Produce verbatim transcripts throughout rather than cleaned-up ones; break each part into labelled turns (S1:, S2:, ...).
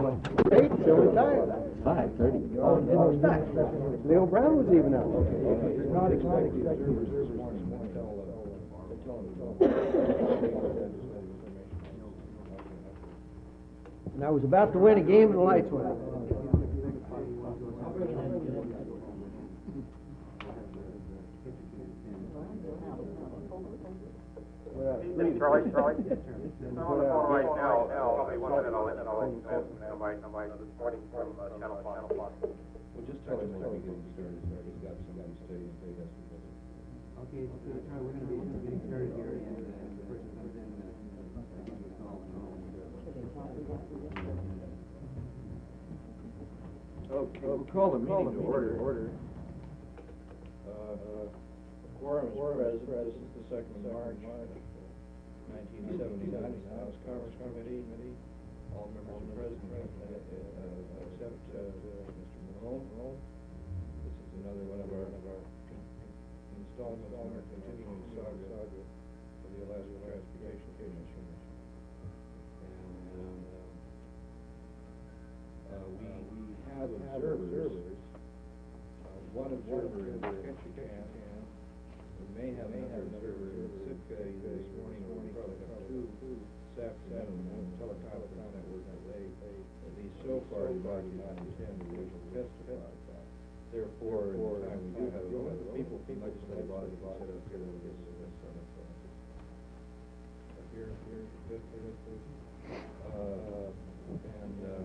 S1: Eight, showing time.
S2: Five thirty.
S1: Oh, oh, stop. Leo Brown was even out.
S3: You're not expecting the observers this morning until, uh,
S1: And I was about to win a game and the lights went out.
S4: Charlie, Charlie. I'm on the phone right now. Probably one minute, I'll let, I'll let you know. Somebody, somebody this morning from uh, Channel Fox.
S3: well, just tell him when we get started. He's got somebody to stay, stay us.
S5: Okay, okay, Charlie, we're gonna be getting started here, and uh, the person comes in, uh,
S3: Okay, we'll call the meeting to order. Order. Uh, quorum is present. This is the second of March, nineteen seventy-nine. House Conference Committee. All members are present, uh, uh, except uh, Mister Malone. This is another one of our, of our installments on our continuing saga of the Alaska Transportation Commission. And um, uh, we we have observers. Uh, one observer is Ketchikan. We may have another observer in Sitka this morning, or we probably have two this afternoon. One telecom network delay. At least so far, the body does not intend to testify. Therefore, in the time we do have other people from legislative body set up here with this, here, here, this, this, this. Uh, and, uh,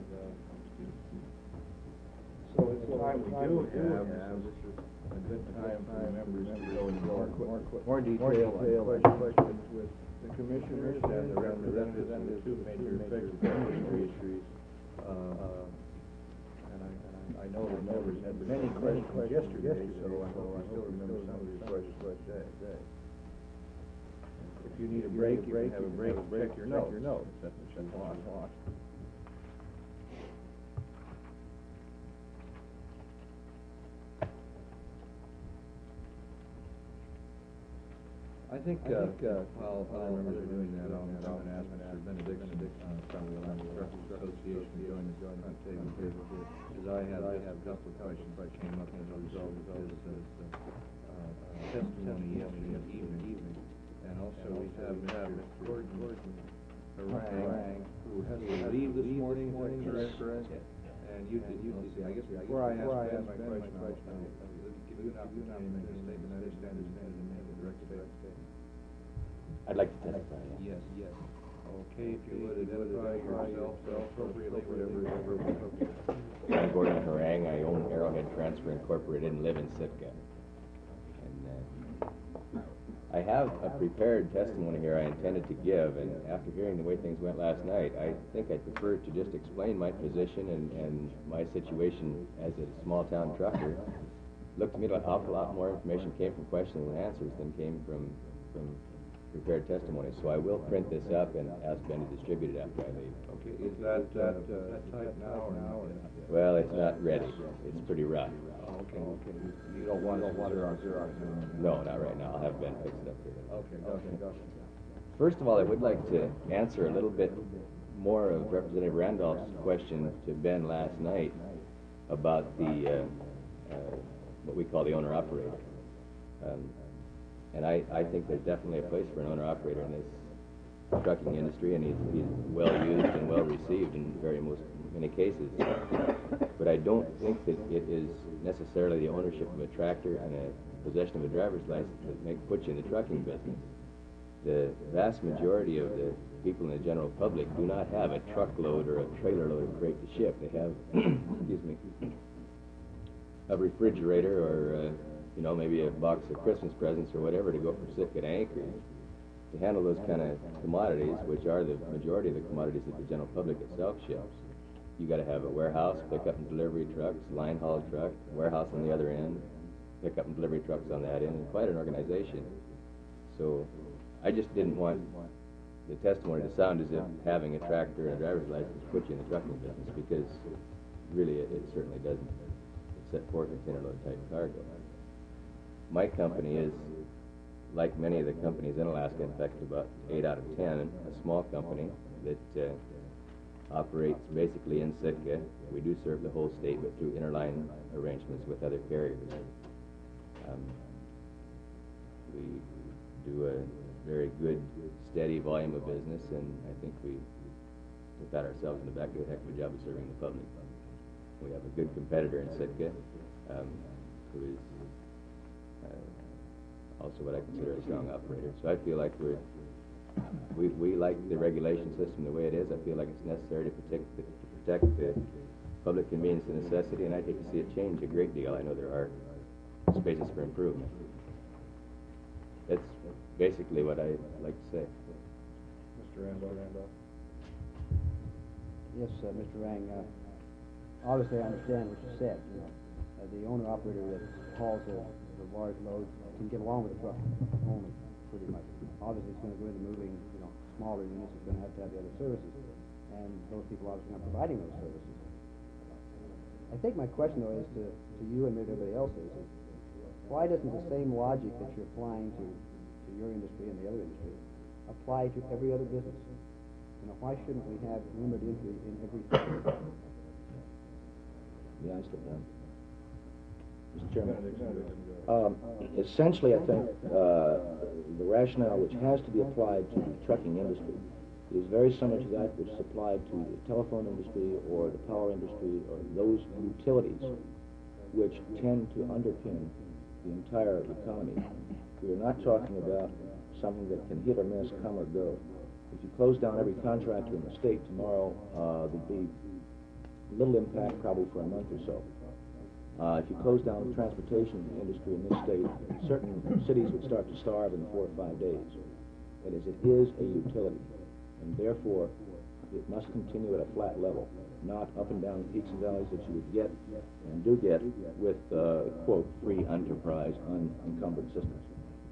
S3: so at the time we do have, this is a good time for members to go into more, more, more detail on questions with the commissioners and the representatives of the two major fixed industries. Uh, and I, I know the members had many questions yesterday, so I hope I still remember some of these questions today. If you need a break, you can have a break, check your notes. Your notes. That's what you want. I think, uh, uh, while other members are doing that, I'm going to ask Mister Benediction, uh, from the Land Construction Association to join the joint front table here, because I have, I have a couple of questions that came up as a result of his, uh, uh, testimony yesterday evening. And also we have Mister Gordon Harang, who has to leave this morning, correct? And you did, you did, I guess before I ask Ben my question, I'll give you an opportunity to make a statement. I understand it's been a direct statement.
S2: I'd like to testify.
S3: Yes, yes. Okay, if you would identify yourself appropriately, whatever, whatever is appropriate.
S2: I'm Gordon Harang. I own Arrowhead Transfer Incorporated and live in Sitka. And uh, I have a prepared testimony here I intended to give, and after hearing the way things went last night, I think I'd prefer to just explain my position and, and my situation as a small-town trucker. Looked to me like an awful lot more information came from questions and answers than came from, from prepared testimony. So I will print this up and ask Ben to distribute it after I leave.
S3: Okay, is that, that, uh, that type now or now?
S2: Well, it's not ready. It's pretty rough.
S3: Oh, okay, okay. You don't want, don't want Xerox, Xerox?
S2: No, not right now. I'll have Ben fix it up for you.
S3: Okay, okay, gotcha.
S2: First of all, I would like to answer a little bit more of Representative Randolph's question to Ben last night about the, uh, uh, what we call the owner-operator. Um, and I, I think there's definitely a place for an owner-operator in this trucking industry, and he's, he's well used and well received in very most many cases. But I don't think that it is necessarily the ownership of a tractor and a possession of a driver's license that make put you in the trucking business. The vast majority of the people in the general public do not have a truckload or a trailer load of freight to ship. They have, excuse me, a refrigerator or, uh, you know, maybe a box of Christmas presents or whatever to go from Sitka to Anchorage. To handle those kind of commodities, which are the majority of the commodities that the general public itself ships, you got to have a warehouse, pickup and delivery trucks, line haul truck, warehouse on the other end, pickup and delivery trucks on that end, and quite an organization. So I just didn't want the testimony to sound as if having a tractor and a driver's license puts you in the trucking business, because really it, it certainly doesn't. Except for container load type cargo. My company is, like many of the companies in Alaska, in fact about eight out of ten, a small company that uh, operates basically in Sitka. We do serve the whole state, but through interline arrangements with other carriers. Um, we do a very good, steady volume of business, and I think we, we pat ourselves in the back, do a heck of a job of serving the public. We have a good competitor in Sitka, um, who is uh, also what I consider a strong operator. So I feel like we're We, we like the regulation system the way it is. I feel like it's necessary to protect the, to protect the public convenience and necessity, and I'd hate to see it change a great deal. I know there are spaces for improvement. That's basically what I'd like to say.
S3: Mister Randolph? Randolph?
S1: Yes, uh, Mister Rang, uh, obviously I understand what you said. You know, uh, the owner-operator that hauls the, the large loads can get along with the truck only, pretty much. Obviously, it's going to go into moving, you know, smaller units. It's going to have to have the other services, and those people obviously are not providing those services. I think my question, though, is to, to you and maybe everybody else is, is why doesn't the same logic that you're applying to, to your industry and the other industry apply to every other business? You know, why shouldn't we have limited entry in every sector?
S6: Yeah, I step down. Mister Chairman. Um, essentially, I think uh, the rationale which has to be applied to the trucking industry is very similar to that which is applied to the telephone industry or the power industry or those utilities which tend to underpin the entire economy. We are not talking about something that can hit or miss, come or go. If you close down every contractor in the state tomorrow, uh, there'd be little impact probably for a month or so. Uh, if you close down the transportation industry in this state, certain cities would start to starve in four or five days. That is, it is a utility, and therefore it must continue at a flat level, not up and down the peaks and valleys that you would get and do get with, uh, quote, free enterprise, unencumbered systems.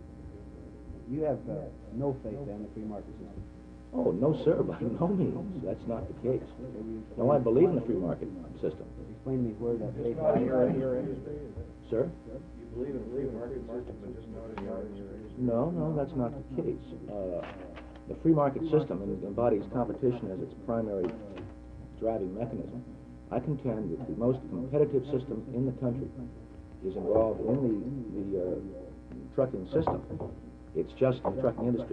S1: You have uh, no faith in the free market system.
S6: Oh, no, sir, by no means. That's not the case. No, I believe in the free market system.
S1: Explain to me where that faith
S3: Not in
S1: is.
S3: your, in your industry?
S6: Sir?
S3: You believe in a free market system, but just not in your industry?
S6: No, no, that's not the case. Uh, the free market system embodies competition as its primary driving mechanism. I contend that the most competitive system in the country is involved in the, the uh, trucking system. It's just the trucking industry.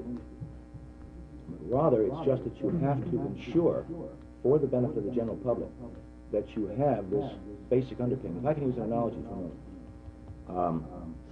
S6: Rather, it's just that you have to ensure, for the benefit of the general public, that you have this basic underpinning. If I can use an analogy for a moment. Um,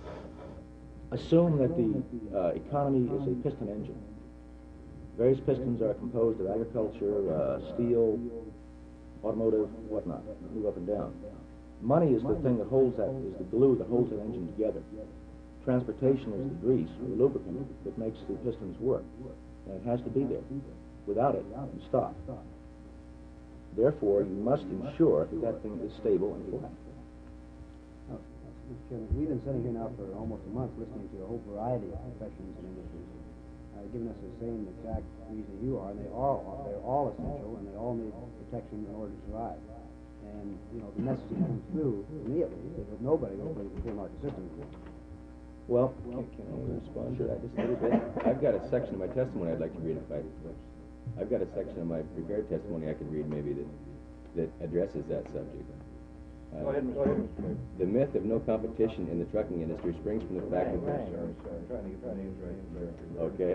S6: assume that the uh, economy is a piston engine. Various pistons are composed of agriculture, uh, steel, automotive, whatnot, move up and down. Money is the thing that holds that, is the glue that holds that engine together. Transportation is the grease, or the lubricant, that makes the pistons work. And it has to be there. Without it, you stop. Therefore, you must ensure that that thing is stable and flat.
S1: Oh, Mister Chairman, we've been sitting here now for almost a month listening to a whole variety of professions and industries, uh, giving us the same exact reason you are, and they are all, they're all essential, and they all need protection in order to survive. And, you know, the message that comes through, to me at least, is that nobody will believe the free market system anymore.
S6: Well,
S2: Can, can I respond to that just a little bit? I've got a section of my testimony I'd like to read if I, I've got a section of my prepared testimony I could read maybe that, that addresses that subject. Uh,
S3: Go ahead, Mister Chairman.
S2: The myth of no competition in the trucking industry springs from the fact that
S3: Sorry, sorry, I'm trying to get the names right.
S2: Okay.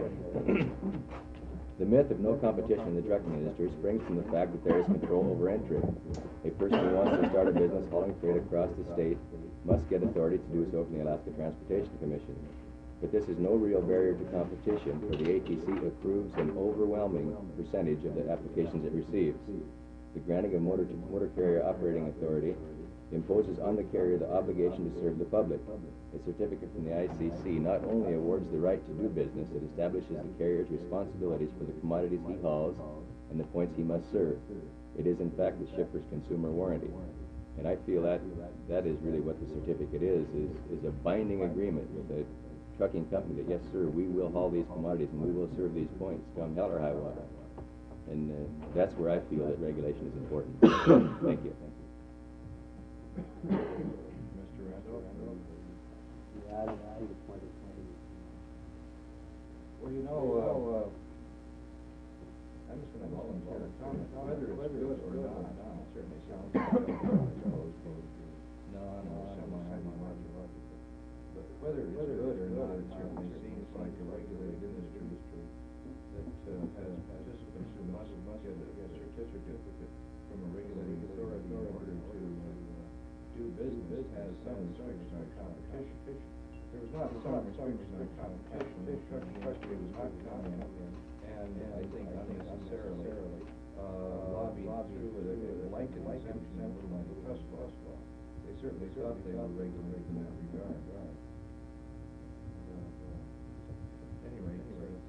S2: The myth of no competition in the trucking industry springs from the fact that there is control over entry. A person who wants to start a business hauling freight across the state must get authority to do so from the Alaska Transportation Commission. But this is no real barrier to competition, for the A T C approves an overwhelming percentage of the applications it receives. The granting of motor, motor carrier operating authority imposes on the carrier the obligation to serve the public. A certificate from the I C C not only awards the right to do business, it establishes the carrier's responsibilities for the commodities he hauls and the points he must serve. It is in fact the shipper's consumer warranty. And I feel that that is really what the certificate is, is, is a binding agreement with a trucking company that, yes, sir, we will haul these commodities and we will serve these points, come hell or high water. And uh, that's where I feel that regulation is important. Thank you.
S3: Mister Randolph?
S1: Yeah, I don't see the point of
S3: Well, you know, uh, I'm just an involuntary comment. Whether it's good or not, it certainly sounds like non or semi-market. But whether it's good or not, it certainly seems like a regulated industry that uh, has participants who must, must get a, get a certificate from a regulating authority in order to uh, do business, has some restriction on competition. There was not some restriction on competition, the trucking industry was not coming in, and I think unnecessarily uh, lobbied through with a blanket exemption of the trust law. They certainly thought they were regulated in that regard. Anyway,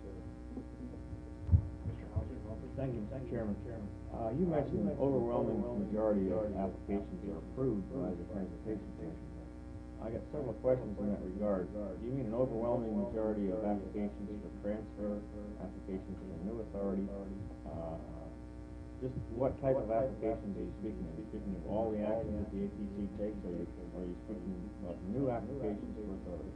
S3: Mister Hauser?
S7: Thank you, Mister Chairman. Uh, you mentioned an overwhelming majority of applications are approved by the Transportation Commission. I got several questions in that regard. Do you mean an overwhelming majority of applications for transfer, applications for new authority? Uh, just what type of applications are you speaking of? Are you speaking of all the actions that the A T C takes, or are you, or are you speaking of new applications for authority?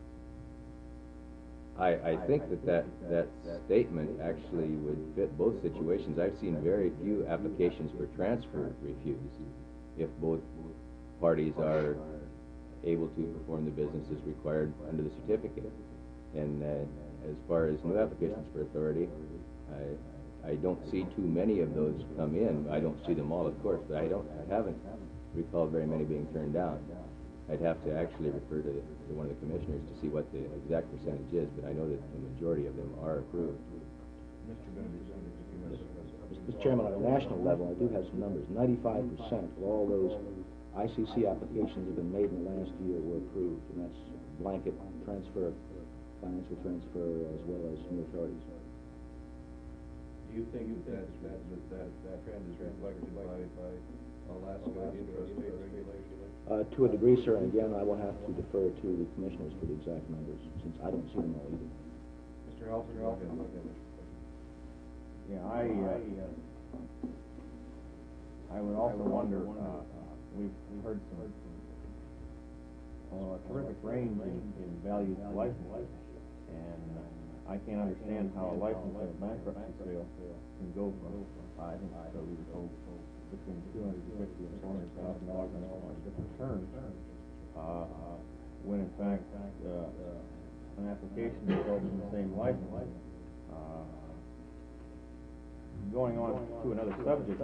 S2: I, I think that, that that statement actually would fit both situations. I've seen very few applications for transfer refused if both parties are able to perform the business as required under the certificate. And uh, as far as new applications for authority, I, I don't see too many of those come in. I don't see them all, of course, but I don't, I haven't recalled very many being turned down. I'd have to actually refer to, to one of the commissioners to see what the exact percentage is, but I know that the majority of them are approved.
S3: Mister Benedict,
S6: Mister Chairman, on a national level, I do have some numbers. Ninety-five percent of all those I C C applications that have been made in the last year were approved, and that's blanket transfer, financial transfer, as well as new authorities.
S3: Do you think that that, that, that, that trend is reflected by, by Alaska intrastate regulation?
S6: Uh, to a degree, sir, and again, I will have to defer to the commissioners for the exact numbers, since I don't see them all either.
S3: Mister Halter, go ahead.
S7: Yeah, I, uh, I would also wonder, uh, we've heard some, uh, terrific range in, in values of licenses, and uh, I can't understand how a license of bankruptcy sale can go from, I think, so we were told, between two hundred fifty and four hundred thousand dollars on all different terms, uh, when in fact, uh, an application results in the same license. Uh, going on to another subject,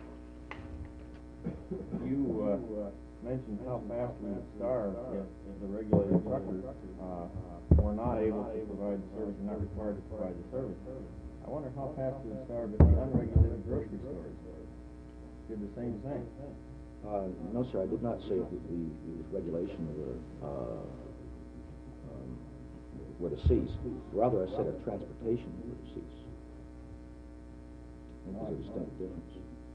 S7: you, uh, mentioned how fast we would starve if the regulated truckers, uh, were not able to provide the service and not required to provide the service. I wonder how fast we would starve if the unregulated grocery stores did the same thing.
S6: Uh, no, sir, I did not say that the, the regulation were, uh, um, were to cease. Rather, I said a transportation were to cease. I think there's a distinct difference.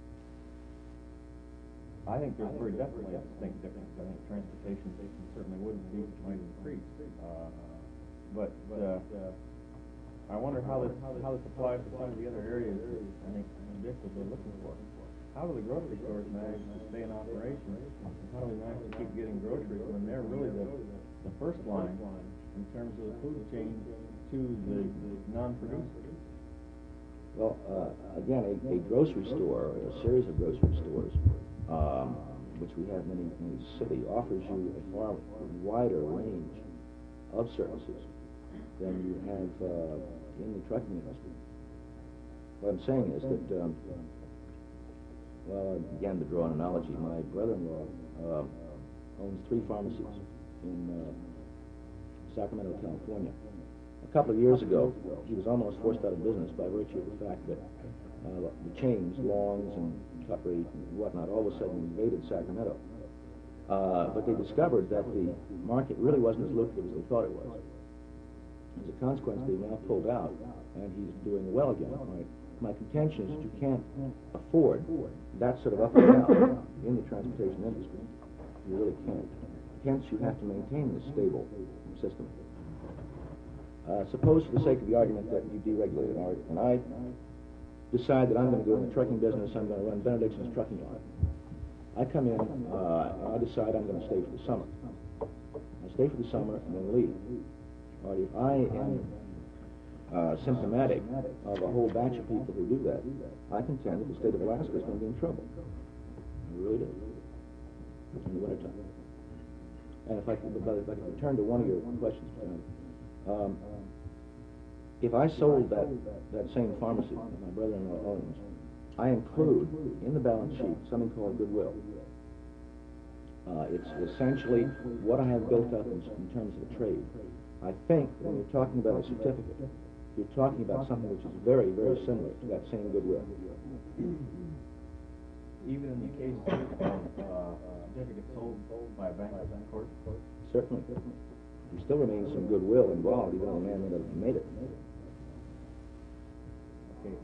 S7: I think there's very definitely a distinct difference. I think transportation certainly wouldn't be, might increase. Uh, but, uh, I wonder how this, how this applies to some of the other areas that I think Dick was looking for. How do the grocery stores manage to stay in operation? How do we manage to keep getting groceries when they're really the, the first line in terms of the food chain to the, the non-producers?
S6: Well, uh, again, a, a grocery store, or a series of grocery stores, um, which we have in any, any city, offers you a far wider range of services than you have uh, in the trucking industry. What I'm saying is that, um, well, again, to draw an analogy, my brother-in-law uh, owns three pharmacies in uh, Sacramento, California. A couple of years ago, he was almost forced out of business by virtue of the fact that uh, the chains, Longs and Cutlery and whatnot, all of a sudden invaded Sacramento. Uh, but they discovered that the market really wasn't as lucrative as they thought it was. As a consequence, they've now pulled out, and he's doing well again. Right? My contention is that you can't afford that sort of up and down in the transportation industry. You really can't. Hence, you have to maintain this stable system. Uh, suppose, for the sake of the argument, that you deregulate it, all right, and I decide that I'm going to go in the trucking business, I'm going to run Benedictson's trucking line. I come in, uh, and I decide I'm going to stay for the summer. I stay for the summer and then leave. All right, if I am uh, symptomatic of a whole batch of people who do that, I contend that the state of Alaska is going to be in trouble. I really do. In the wintertime. And if I could, but if I could return to one of your questions, um, if I sold that, that same pharmacy that my brother-in-law owns, I include in the balance sheet something called goodwill. Uh, it's essentially what I have built up in, in terms of the trade. I think when you're talking about a certificate, you're talking about something which is very, very similar to that same goodwill.
S7: Even in the case of uh, certificate sold by a bankruptcy court?
S6: Certainly. There still remains some goodwill involved, even though the man may not have made it.
S7: Okay.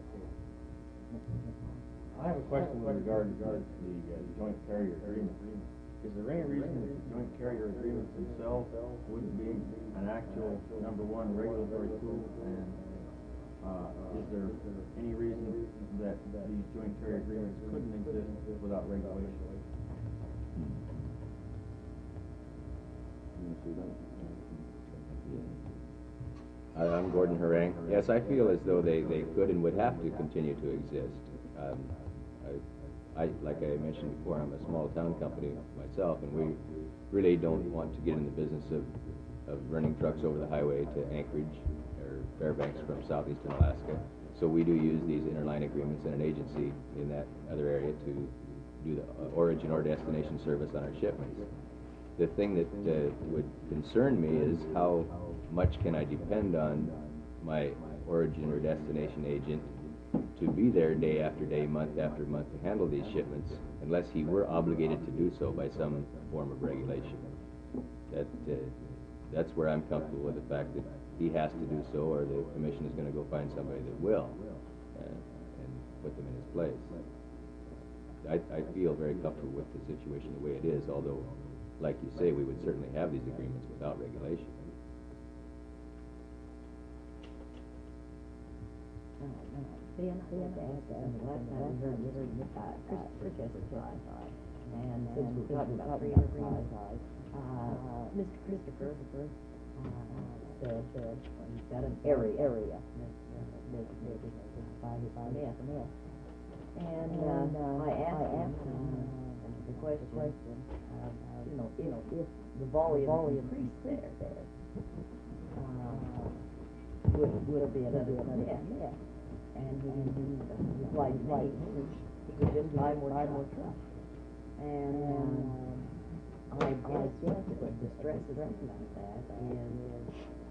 S7: I have a question with regard, regard to the uh, joint carrier agreement. Is there any reason that the joint carrier agreements themselves wouldn't be an actual, number one, regulatory tool? And uh, is there any reason that these joint carrier agreements couldn't exist without regulation?
S2: I- I'm Gordon Harang. Yes, I feel as though they, they could and would have to continue to exist. Um, I, I, like I mentioned before, I'm a small town company myself, and we really don't want to get in the business of, of running trucks over the highway to Anchorage or Fairbanks from southeastern Alaska. So we do use these interline agreements and an agency in that other area to do the uh, origin or destination service on our shipments. The thing that uh, would concern me is how much can I depend on my origin or destination agent to be there day after day, month after month to handle these shipments, unless he were obligated to do so by some form of regulation. That uh, that's where I'm comfortable with the fact that he has to do so, or the commission is going to go find somebody that will uh, and put them in his place. I, I feel very comfortable with the situation the way it is, although, like you say, we would certainly have these agreements without regulation.
S8: Ben, I think that, uh, last night we heard, we heard, uh, Christopher testified, and since we're talking about free enterprise, uh, Mister Christopher, uh, said, said, he's got an area, area, designated by his myth. And, uh, I asked him, uh, the question, uh, you know, if, if the volume increased there, uh, would, would there be another myth? And he, he replied, right, he could just buy more, buy more trucks. And, um, I guess what distresses me about that is,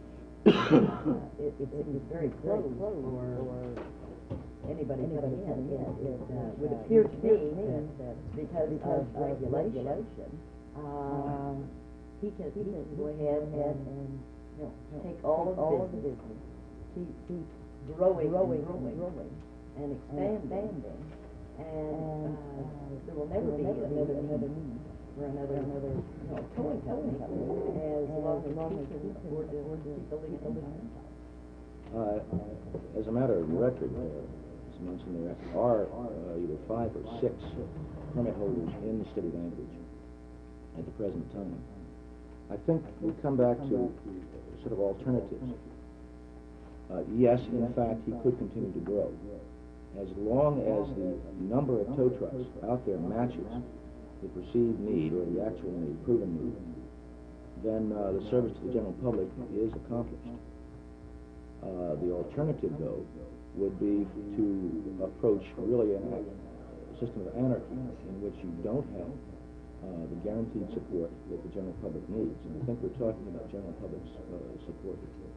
S8: uh, it, it's, it's very close for anybody coming in. It, it, uh, would appear to me that because of regulation, uh, he can, he can go ahead and, and, you know, take all of the business, keep, keep growing, growing, growing, growing, and expanding, and uh, there will never be another need for another, another, you know, towing company, as long as he can afford to keep building it over time.
S6: Uh, as a matter of record, uh, as mentioned, there are uh, either five or six permit holders in the city of Anchorage at the present time. I think we come back to sort of alternatives. Uh, yes, in fact, he could continue to grow. As long as the number of tow trucks out there matches the perceived need or the actual need, proven need, then uh, the service to the general public is accomplished. Uh, the alternative, though, would be to approach really a, a system of anarchy in which you don't have uh, the guaranteed support that the general public needs. And I think we're talking about general public's uh, support here.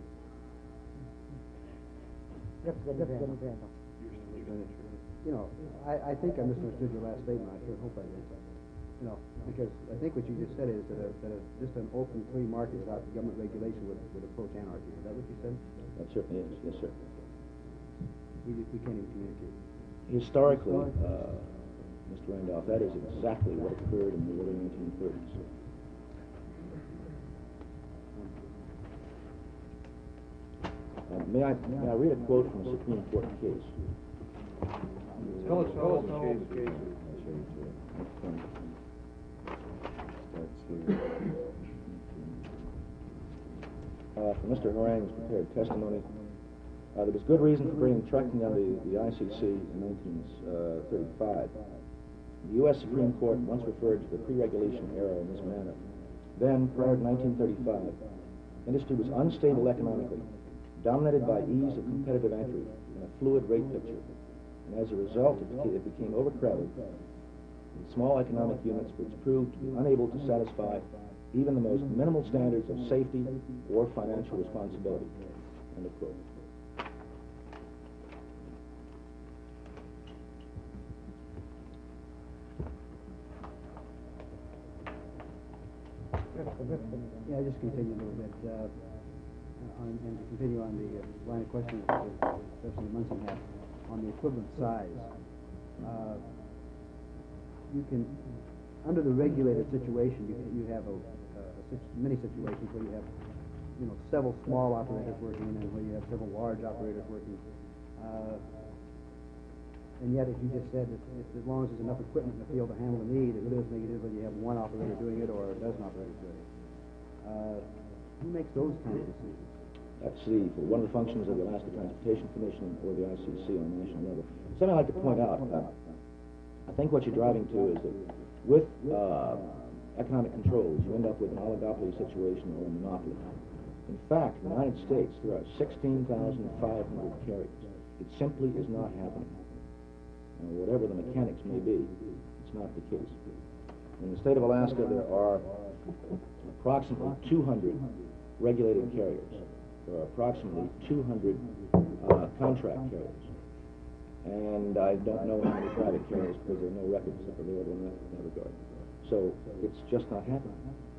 S8: Representative Randall.
S1: You know, I, I think I misunderstood your last statement. I sure hope I did. You know, because I think what you just said is that, a, that a, just an open free market without government regulation would, would approach anarchy. Is that what you said?
S6: That certainly is, yes, sir.
S1: We, we can't even communicate.
S6: Historically, uh, Mister Randolph, that is exactly what occurred in the early nineteen thirties. Uh, may I may I read a quote from a Supreme Court case?
S3: Tell us, tell us the case.
S6: Uh, for Mister Harang's prepared testimony, Uh, there was good reason for bringing trucking under the, the I C C in nineteen thirty-five. The U S Supreme Court once referred to the pre-regulation era in this manner. Then, prior to nineteen thirty-five, industry was unstable economically, dominated by ease of competitive entry and a fluid rate picture. And as a result, it became, it became overcrowded in small economic units which proved to be unable to satisfy even the most minimal standards of safety or financial responsibility. End of quote.
S1: Yeah, just continue a little bit, uh, on, and to continue on the uh, line of questioning that uh, Representative Munson had on the equivalent size. Uh, you can, under the regulated situation, you, you have a, uh, situ many situations where you have, you know, several small operators working and where you have several large operators working. Uh, and yet, as you just said, if, if, as long as there's enough equipment in the field to handle the need, it really doesn't make a difference whether you have one operator doing it or a dozen operators doing it. Uh, who makes those kind of decisions?
S6: That's the, one of the functions of the Alaska Transportation Commission or the I C C on a national level. Something I'd like to point out, uh, I think what you're driving to is that with uh, economic controls, you end up with an oligopoly situation or a monopoly. In fact, in the United States, there are sixteen thousand five hundred carriers. It simply is not happening. Now, whatever the mechanics may be, it's not the case. In the state of Alaska, there are approximately two hundred regulated carriers. There are approximately two hundred uh, contract carriers. And I don't know how many private carriers because there are no records available in that, in that regard. So it's just not happening.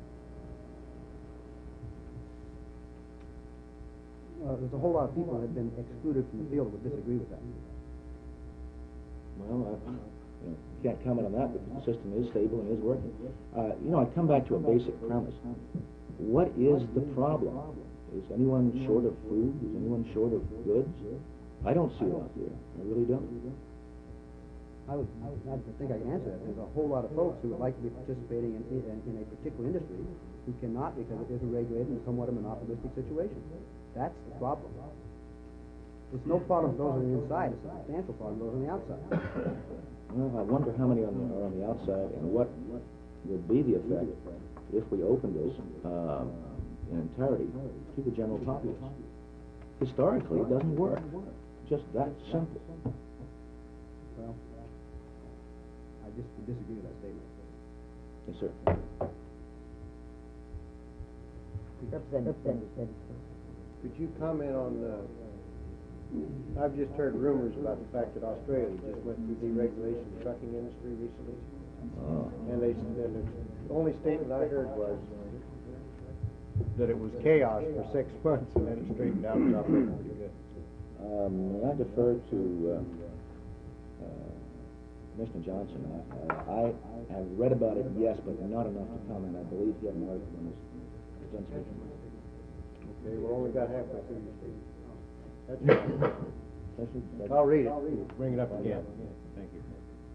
S1: Uh, there's a whole lot of people that have been excluded from the field that would disagree with that.
S6: Well, I you know, can't comment on that because the system is stable and is working. Uh, you know, I come back to a basic premise. What is the problem? Is anyone short of food? Is anyone short of goods? I don't see it out there. I really don't.
S1: I would, I would, I think I can answer that. There's a whole lot of folks who would like to be participating in, in, in a particular industry who cannot because it isn't regulated in somewhat a monopolistic situation. That's the problem. It's no problem for those on the inside. It's a substantial problem for those on the outside.
S6: Well, I wonder how many on the, are on the outside and what would be the effect if we opened this um, in entirety to the general populace. Historically, it doesn't work. Just that simple.
S1: Well, I just disagree with that statement.
S6: Yes, sir.
S8: Representative.
S9: Could you comment on, uh, I've just heard rumors about the fact that Australia just went through deregulation of the trucking industry recently.
S6: Oh.
S9: And they, and the only statement I heard was that it was chaos for six months and then it straightened out and got pretty good.
S6: Um, I defer to uh, uh, Commissioner Johnson. I, I, I have read about it, yes, but not enough to comment. I believe he had an article on this. He's done some research.
S9: Okay, we only got halfway through your statement. That's fine. I'll read it. Bring it up again.
S7: Thank you.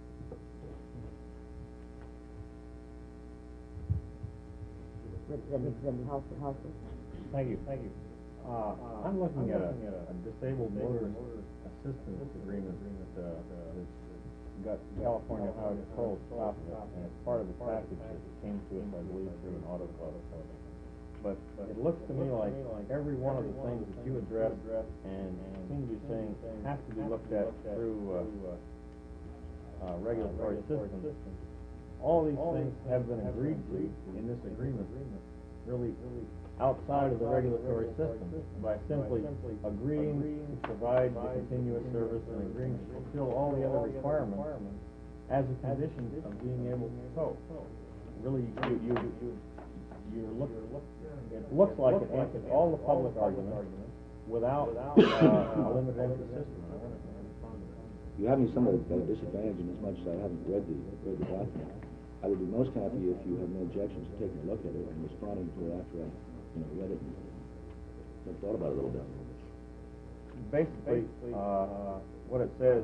S8: Representative Halsey.
S7: Thank you, thank you. Uh, I'm looking at a, a disabled motorist assistance agreement that, uh, that's got California Highway Patrol at the top of it, and it's part of the package that came to us, I believe, through an auto club. But it looks to me like every one of the things that you addressed and seem to be saying have to be looked at through, uh, uh, regulatory systems. All these things have been agreed to in this agreement, really outside of the regulatory system, by simply agreeing to provide the continuous service and agreeing to fulfill all the other requirements as a condition of being able to tow. Really, you, you, you, you're look, it looks like it answers all the public arguments without, uh, a limited entry system.
S6: You have me somewhat at a disadvantage in as much as I haven't read the, read the document. I would be most happy if you have no objections to taking a look at it and responding to it after I, you know, read it and I've thought about it a little bit.
S7: Basically, uh, what it says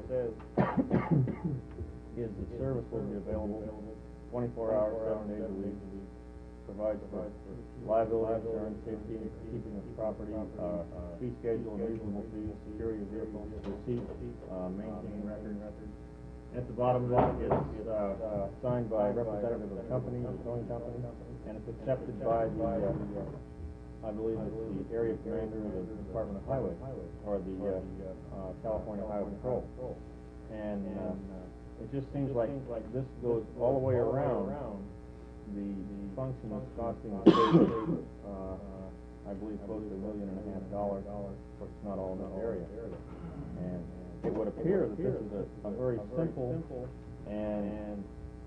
S7: is the service will be available twenty-four hours, seven days a week, provides for liability insurance, safety, keeping of property, uh, fee schedule, and reasonable fees, security of vehicles, receipts, uh, maintaining records. At the bottom of it, it's, uh, uh, signed by a representative of the company, the towing company, and it's accepted by the, uh, I believe it's the area commander of the Department of Highway, or the, uh, uh, California Highway Patrol. And, uh, it just seems like this goes all the way around the function is costing the state, uh, I believe close to a million and a half dollars, but it's not all in this area. And it would appear that this is a, a very simple and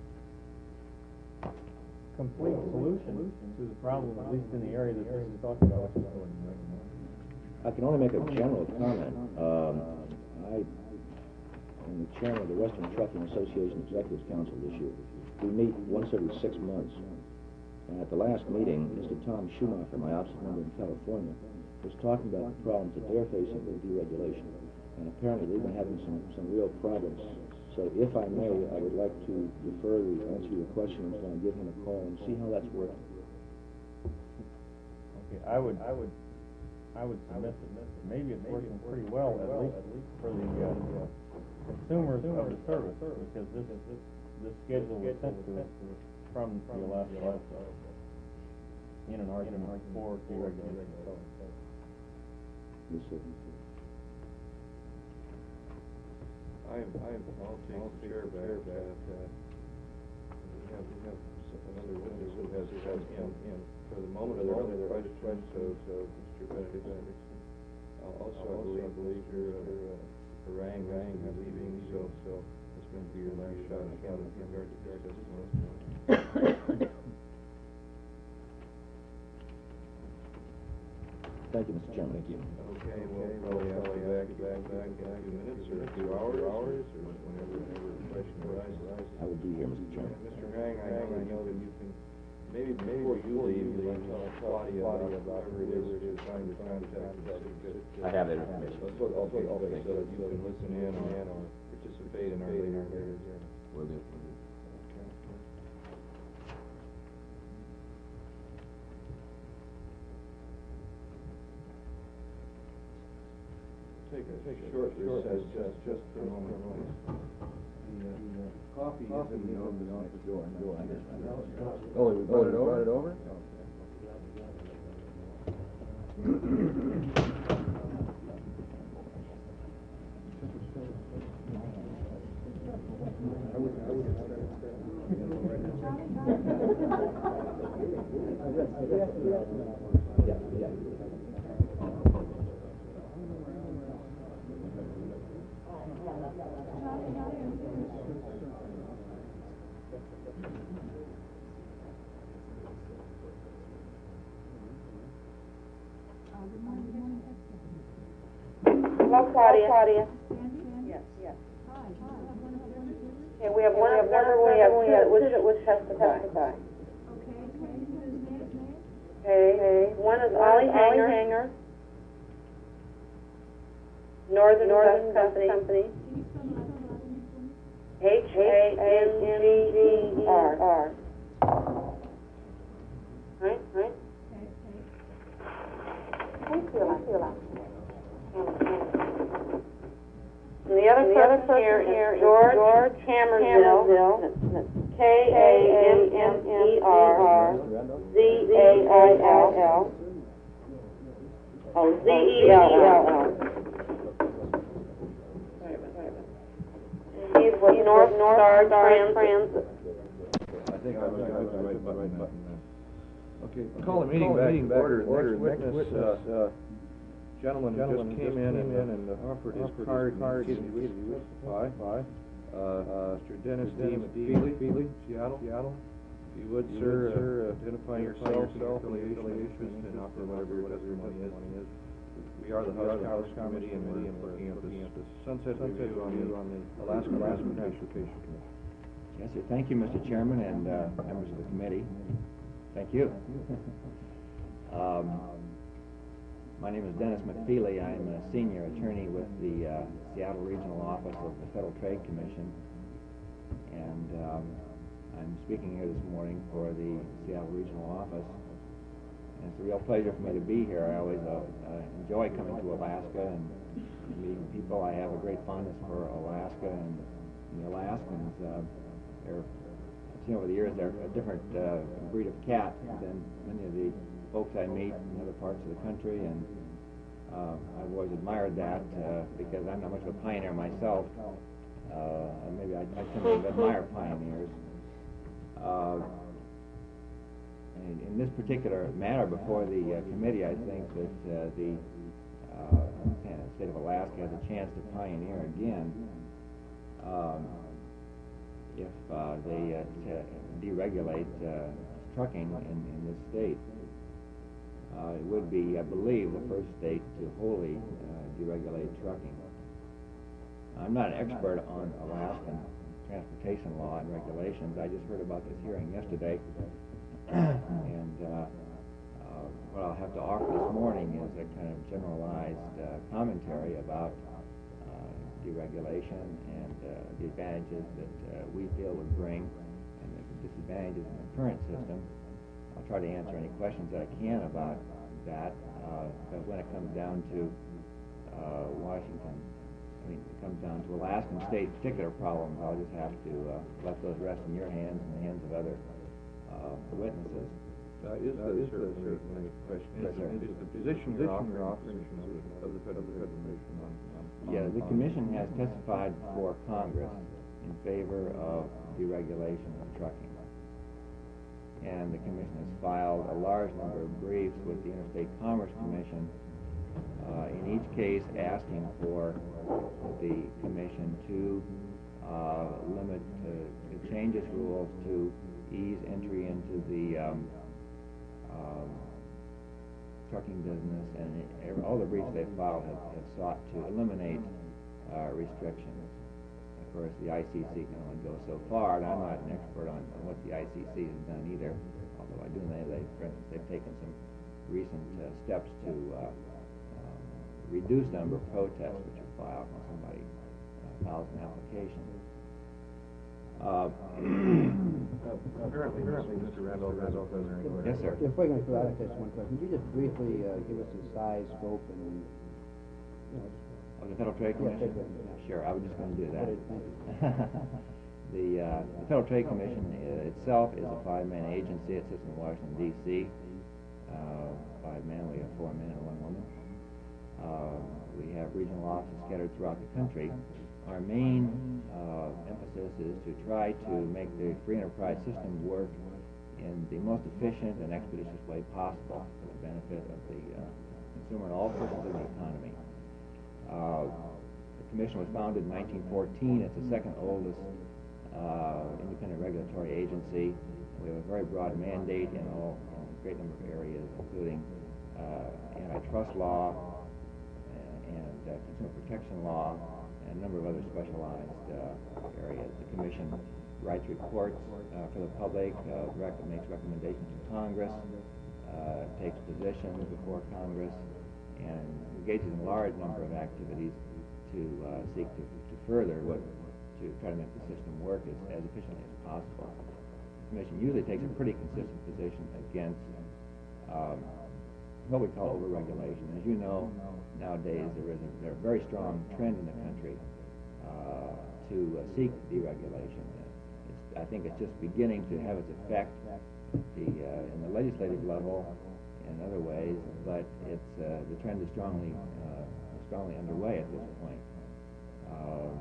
S7: complete solution to the problem, at least in the area that this is talking about.
S6: I can only make a general comment. Um, I am the chairman of the Western Trucking Association Executives Council this year. We meet once every six months. And at the last meeting, Mister Tom Schumacher, my opposite member in California, was talking about the problems that they're facing with deregulation. And apparently they've been having some, some real problems. So if I may, I would like to defer the answer to your question until I give him a call and see how that's working.
S7: Okay, I would, I would, I would submit that maybe it's working pretty well, at least for the, uh, consumers of the service, because this, this, this schedule was sent to us from the Alaska legislature in an argument for deregulation.
S6: Yes, sir.
S3: I am, I am, I'll take the chair back, uh, we have, we have another witness who has, has, in, in, for the moment, are there other questions, so, so, Mister Benedict, uh, also, I believe, believe your, uh, harangue, harangue, is leaving, so, so, this may be your last shot, again, with regard to your testimony.
S6: Thank you, Mister Chairman. Thank you.
S3: Okay, well, probably have to back, back, back in a few minutes, or a few hours, hours, or whenever, whenever the question arises.
S6: I will be here, Mister Chairman.
S3: Mister Hang, I know, I know that you can, maybe before you leave, you can tell Claudia about whoever it is trying to contact.
S2: I have that information.
S3: Okay, okay, so that you can listen in or participate in our later hearings.
S2: Will do.
S3: Take a, take a short recess, just, just for a moment, please. The, uh, the coffee is in the oven off the door.
S6: Oh, we brought it over? Brought it over? Yeah, yeah.
S10: Hello, Claudia. Claudia. Yes, yes. Okay, we have one, remember, we have two that wish that wish to testify. Okay, okay. One is Ollie Hanger, Northern Northern Company. Company. H A N G E R. Right, right? Thank you. And the other person here is George, George Hammersville, K A M M E R Z A I L L. Oh, Z E L L. He's with North North Star Transit.
S3: I think I was, I was the right button. Okay, call the meeting back to order. Next witness, uh, gentleman who just came in and offered his card, excuse me, to testify. Uh, Mister Dennis D. Feely, Seattle. Seattle. If you would, sir, identify yourself, your affiliation, and offer whatever your testimony is. We are the House Committee, and we're looking at this sunset review on the Alaska Transportation Commission.
S11: Yes, sir. Thank you, Mister Chairman, and uh, members of the committee. Thank you. Um, my name is Dennis McFeely. I'm a senior attorney with the uh, Seattle Regional Office of the Federal Trade Commission, and um, I'm speaking here this morning for the Seattle Regional Office. And it's a real pleasure for me to be here. I always uh, uh, enjoy coming to Alaska and meeting people. I have a great fondness for Alaska and the Alaskans. Uh, they're, I've seen over the years they're a different uh, breed of cat than many of the folks I meet in other parts of the country, and uh, I've always admired that uh, because I'm not much of a pioneer myself. Uh, maybe I, I tend to admire pioneers. Uh, and in this particular matter before the uh, committee, I think that uh, the uh, state of Alaska has a chance to pioneer again um, if uh, they uh, deregulate uh, trucking in, in this state. Uh, it would be, I believe, the first state to wholly uh, deregulate trucking. I'm not an expert on Alaskan transportation law and regulations. I just heard about this hearing yesterday, and uh, uh, what I'll have to offer this morning is a kind of generalized uh, commentary about uh, deregulation and uh, the advantages that uh, we feel would bring and the disadvantages in the current system. I'll try to answer any questions that I can about that, uh, but when it comes down to uh, Washington, I mean, it comes down to Alaskan state particular problems, I'll just have to uh, let those rest in your hands and the hands of other uh, witnesses.
S3: Uh, is
S11: Uh,
S3: there
S11: is there
S3: certainly
S11: certainly
S3: a question?
S11: Yes, sir.
S3: Is the position you're offering of the Federal Commission on? on-
S11: Yeah, the
S3: on-
S11: commission has testified before Congress in favor of deregulation of trucking. And the commission has filed a large number of briefs with the Interstate Commerce Commission, uh, in each case asking for the commission to uh, limit, uh, to change its rules to ease entry into the um, um, trucking business, and it, all the briefs they've filed have, have sought to eliminate uh, restrictions. Of course, the I C C can only go so far, and I'm not an expert on, on what the I C C has done either, although I do know they, for instance, they've taken some recent uh, steps to uh, um, reduce the number of protests which are filed when somebody uh, files an application. Uh,
S3: Apparently, apparently, Mister Randolph has a question.
S11: Yes, sir.
S1: Before you go any further, I'd like to ask one question. Could you just briefly uh, give us the size, scope, and, you know,
S11: Of the Federal Trade
S1: Yeah,
S11: Commission?
S1: Trade Commission, yeah.
S11: Sure, I was just going to do that.
S1: What is- thank you.
S11: The, uh, the Federal Trade Commission uh, itself is a five-man agency. It sits in Washington, D C Uh, five men, we have four men and one woman. Uh, we have regional offices scattered throughout the country. Our main uh, emphasis is to try to make the free enterprise system work in the most efficient and expeditious way possible for the benefit of the uh, consumer and all portions of the economy. Uh, the Commission was founded in nineteen fourteen. It's the second oldest uh, independent regulatory agency. We have a very broad mandate in all in a great number of areas, including uh, antitrust law and, and uh, consumer protection law, and a number of other specialized uh, areas. The Commission writes reports uh, for the public, uh, rec makes recommendations to Congress, uh, takes positions before Congress, and engages in a large number of activities to uh, seek to, to further what, to try to make the system work as, as efficiently as possible. The Commission usually takes a pretty consistent position against um, what we call overregulation. As you know, nowadays there is a, there a very strong trend in the country uh, to uh, seek deregulation. It's, I think it's just beginning to have its effect at the, uh, in the legislative level in other ways, but it's, uh, the trend is strongly, uh, strongly underway at this point. Um,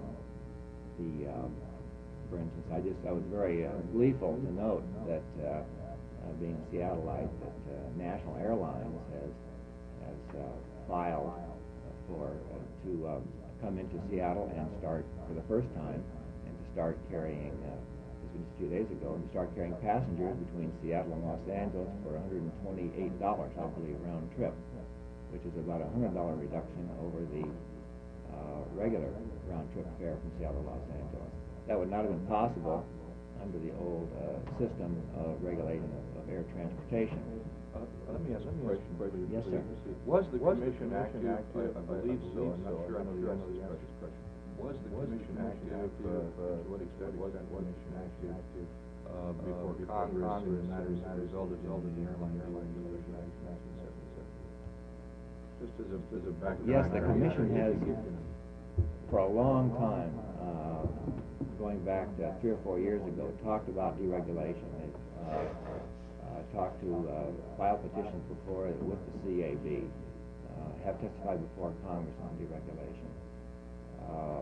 S11: the, um, for instance, I just, I was very uh, gleeful to note that uh, uh, being a Seattleite, that uh, National Airlines has, has uh, filed for, uh, to uh, come into Seattle and start, for the first time, and to start carrying, uh, this was just a few days ago, and to start carrying passengers between Seattle and Los Angeles for one hundred twenty-eight dollars, I believe, round trip, which is about a one hundred dollar reduction over the uh, regular round trip fare from Seattle to Los Angeles. That would not have been possible under the old uh, system of regulating of, of air transportation.
S3: Uh, let me ask a question. please.
S11: Yes, sir.
S3: Was the commission active? I, I believe so. I'm not sure I know the answer to this question. Was the commission active? Uh, to what extent was the commission active? uh, before Congress, and matters that resulted in the airline deregulation. Just as a, as a background.
S11: Yes, the commission has, for a long time, uh, going back to three or four years ago, talked about deregulation. They've uh, uh, talked to, uh, filed petitions before with the C A B, uh, have testified before Congress on deregulation. Uh,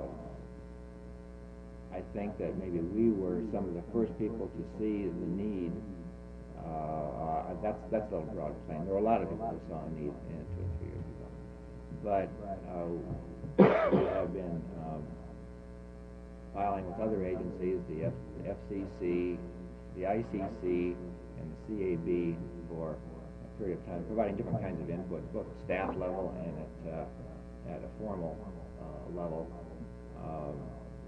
S11: I think that maybe we were some of the first people to see the need. Uh, uh, that's that's a little broad claim. There were a lot of people who saw a need in two or three years ago, but uh, we have been um, filing with other agencies, the, F the F C C, the I C C, and the C A B for a period of time, providing different kinds of input, both at staff level and at uh, at a formal uh, level. Um,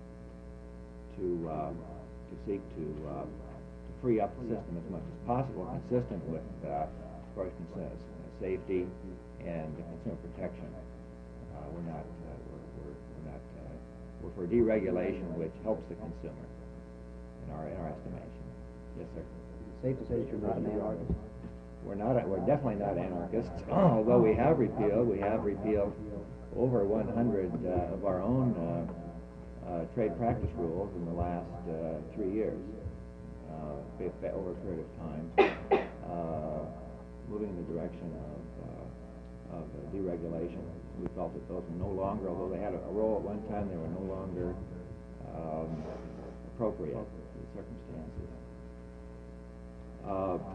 S11: to uh, to seek to, uh, to free up the system as much as possible, consistent with, uh, of course, concerns, uh, safety and consumer protection. Uh, we're not uh, we're, we're, we're not uh, we're for deregulation, which helps the consumer in our in our estimation. Yes, sir.
S1: Safe to say that you're not an anarchist?
S11: We're not. A, we're definitely not anarchists. Although we have repealed, we have repealed over one hundred uh, of our own. Uh, Uh, trade practice rules in the last uh, three years, uh, over a period of time, uh, moving in the direction of, uh, of uh, deregulation. We felt that those were no longer, although they had a, a role at one time, they were no longer um, appropriate to the circumstances. Uh,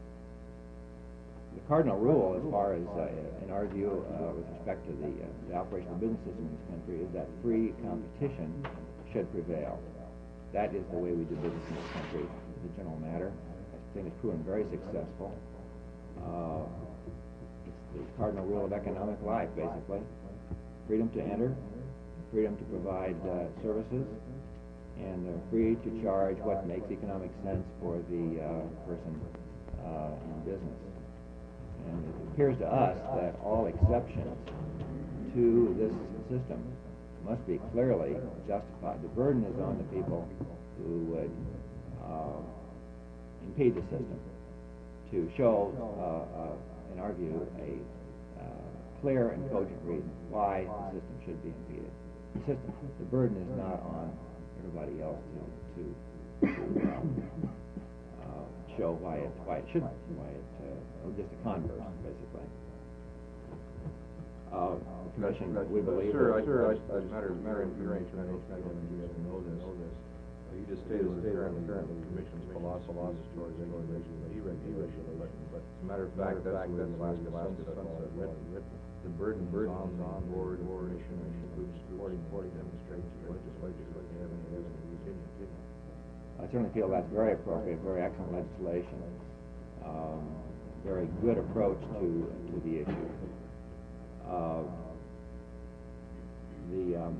S11: The cardinal rule, as far as, uh, in our view, uh, with respect to the, uh, the operation of the business system in this country, is that free competition should prevail. That is the way we do business in this country, as a general matter. I think it's proven very successful. Uh, it's the cardinal rule of economic life, basically. Freedom to enter, freedom to provide uh, services, and uh, free to charge what makes economic sense for the uh, person uh, in business. And it appears to us that all exceptions to this system must be clearly justified. The burden is on the people who would uh, impede the system to show, uh, uh, in our view, a uh, clear and cogent reason why the system should be impeded. The system, the burden is not on everybody else to, to, to um, uh, show why it why it shouldn't, why it uh, just a converse, basically. Uh, the commission, we believe.
S3: Sir, I,
S11: that,
S3: sir, I, as a matter, matter of information, I don't think you guys know this. Uh, you just stated that currently, currently the commission's philosophy is towards regulation, deregulation, but, but as a matter of fact, that's the way the last sunset law is written. The burden, burden on the board, commission, groups, supporting, supporting demonstrates the legislature, but they have any opinion.
S11: I certainly feel that's very appropriate, very excellent legislation. Um, very good approach to to the issue. Uh, the um,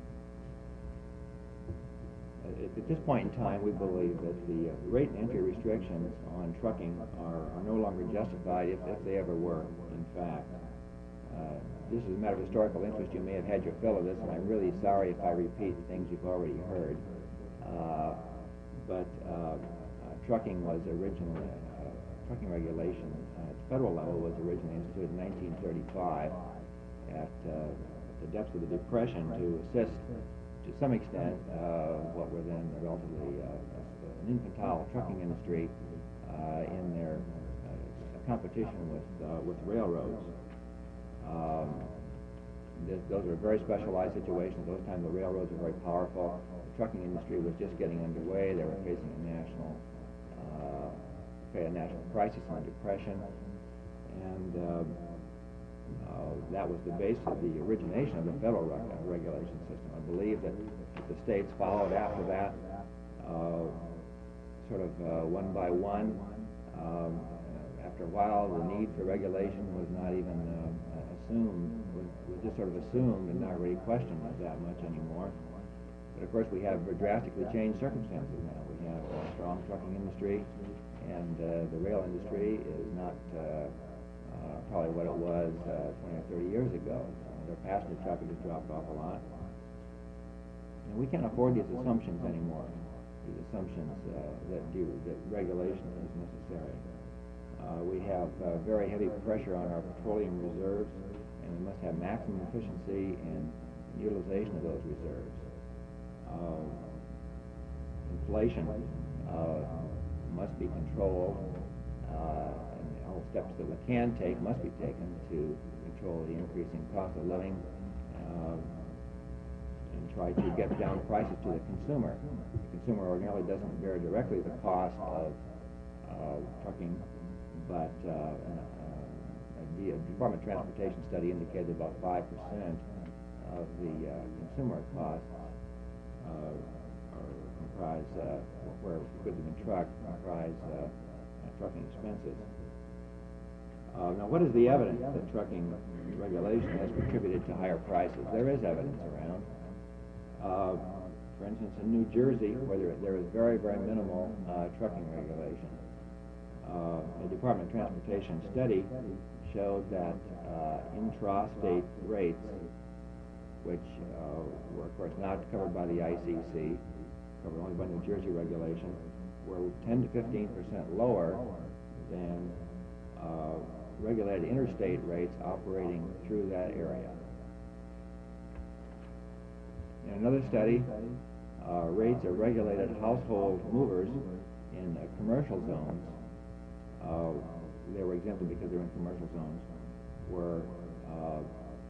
S11: at, at this point in time, we believe that the uh, rate and entry restrictions on trucking are, are no longer justified if, if they ever were, in fact. Uh, this is a matter of historical interest. You may have had your fill of this, and I'm really sorry if I repeat things you've already heard. Uh, but uh, uh, trucking was originally, uh, trucking regulation uh, at the federal level was originally instituted in nineteen thirty-five at uh, the depths of the Depression to assist, to some extent, uh, what were then relatively uh, an infantile trucking industry uh, in their uh, competition with uh, with railroads. Um, this, those are very specialized situations. Those times the railroads were very powerful. The trucking industry was just getting underway. They were facing a national, uh, a national crisis and depression, and uh, uh, that was the basis of the origination of the federal reg regulation system. I believe that the states followed after that, uh, sort of uh, one by one. Um, after a while, the need for regulation was not even uh, assumed, was, was just sort of assumed and not really questioned that much anymore. But of course, we have drastically changed circumstances now. We have a strong trucking industry, and uh, the rail industry is not uh, uh, probably what it was uh, twenty or thirty years ago. Uh, their passenger traffic has dropped off a lot. And we can't afford these assumptions anymore. these assumptions uh, that, de that regulation is necessary. Uh, we have uh, very heavy pressure on our petroleum reserves, and we must have maximum efficiency and utilization of those reserves. Uh, inflation uh, must be controlled, uh, and all steps that we can take must be taken to control the increasing cost of living, uh, and try to get down prices to the consumer. The consumer ordinarily doesn't bear directly the cost of uh, trucking, but uh, uh, the Department of Transportation study indicated about five percent of the uh, consumer costs uh, are comprise, uh, where goods have been trucked, comprise uh, uh, trucking expenses. Uh, now, what is the evidence that trucking regulation has contributed to higher prices? There is evidence around. Uh, for instance, in New Jersey, where there, there is very, very minimal uh, trucking regulation, uh, the Department of Transportation study showed that uh, intra-state rates, which uh, were, of course, not covered by the I C C, covered only by New Jersey regulation, were ten to fifteen percent lower than uh, regulated interstate rates operating through that area. In another study, uh, rates of regulated household movers in uh, commercial zones, uh, they were exempted because they're in commercial zones, were uh,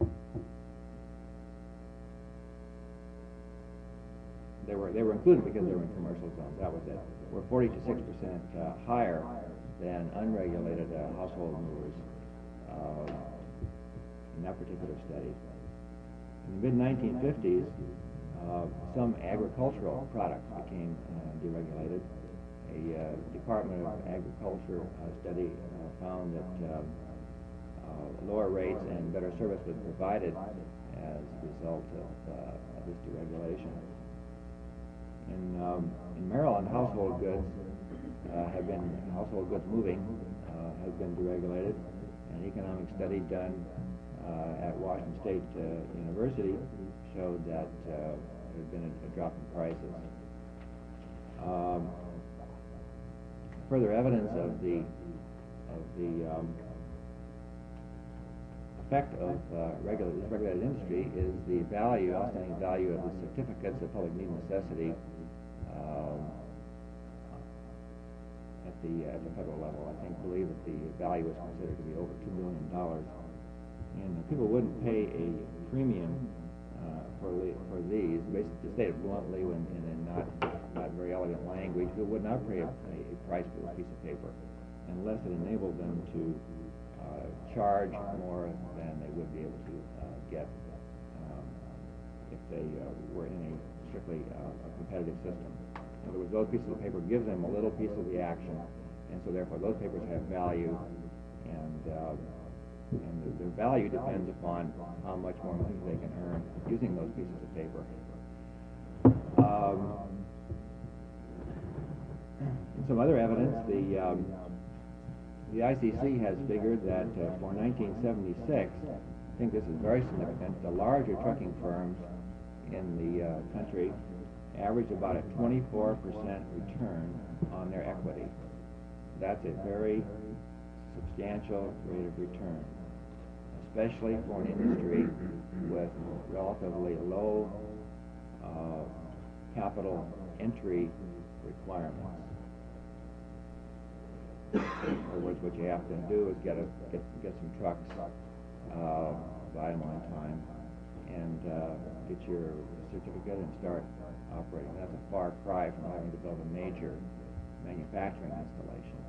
S11: they were they were included because they were in commercial zones. That was it. Were forty to six percent uh, higher than unregulated uh, household movers uh, in that particular study. In the mid nineteen fifties, uh, some agricultural products became uh, deregulated. A uh, Department of Agriculture uh, study uh, found that uh, uh, lower rates and better service was provided as a result of, uh, of this deregulation. In, um, in Maryland, household goods uh, have been, household goods moving uh, has been deregulated. An economic study done uh, at Washington State uh, University showed that uh, there had been a, a drop in prices. Um, further evidence of the of the um, effect of uh, regulated, this regulated industry is the value, outstanding value of the certificates of public need and necessity um, at the uh, at the federal level. I think believe that the value is considered to be over two billion dollars, and people wouldn't pay a premium uh, for for these. Basically, to state it bluntly, when in, in not not very elegant language, people would not pay a, a price for this piece of paper unless it enabled them to uh, charge more than they would be able to uh, get um, if they uh, were in a strictly uh, a competitive system. In other words, those pieces of paper give them a little piece of the action, and so therefore those papers have value, and uh, and the, their value depends upon how much more money they can earn using those pieces of paper. Um, some other evidence, the um, the I C C has figured that uh, for nineteen seventy-six, I think this is very significant, the larger trucking firms in the uh, country average about a twenty-four percent return on their equity. That's a very substantial rate of return, especially for an industry with relatively low uh, capital entry requirements. In other words, what you have to do is get a get get some trucks, uh, buy them on time, and uh, get your certificate and start operating. That's a far cry from having to build a major manufacturing installation.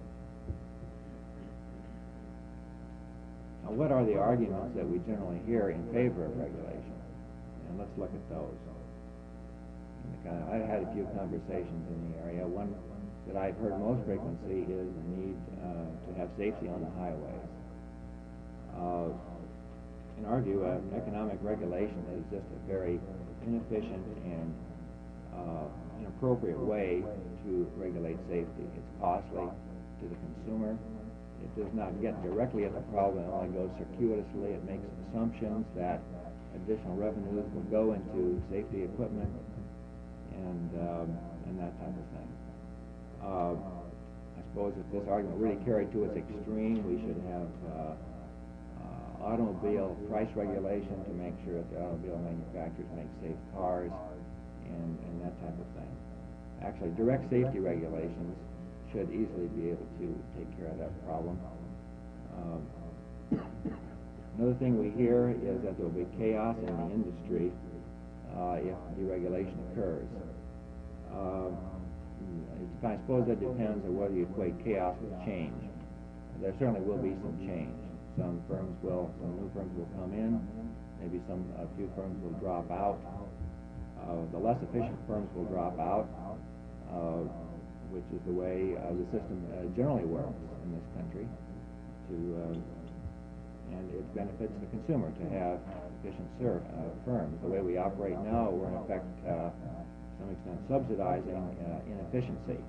S11: Now, what are the arguments that we generally hear in favor of regulation? And let's look at those. I've had a few conversations in the area. One that I've heard most frequently is the need uh, to have safety on the highways. Uh, in our view, uh, economic regulation is just a very inefficient and uh, inappropriate way to regulate safety. It's costly to the consumer. It does not get directly at the problem. It only goes circuitously. It makes assumptions that additional revenues will go into safety equipment and, um, and that type of thing. Uh, I suppose if this argument really carried to its extreme, we should have uh, uh, automobile price regulation to make sure that the automobile manufacturers make safe cars and, and that type of thing. Actually, direct safety regulations should easily be able to take care of that problem. Um, another thing we hear is that there will be chaos in the industry uh, if deregulation occurs. Uh, I suppose that depends on whether you equate chaos with change. There certainly will be some change. Some firms will, some new firms will come in, maybe some, a few firms will drop out. Uh, the less efficient firms will drop out, uh, which is the way uh, the system uh, generally works in this country. To uh, and it benefits the consumer to have efficient ser uh, firms. The way we operate now, we're in effect, uh, to some extent, subsidizing uh, inefficiency.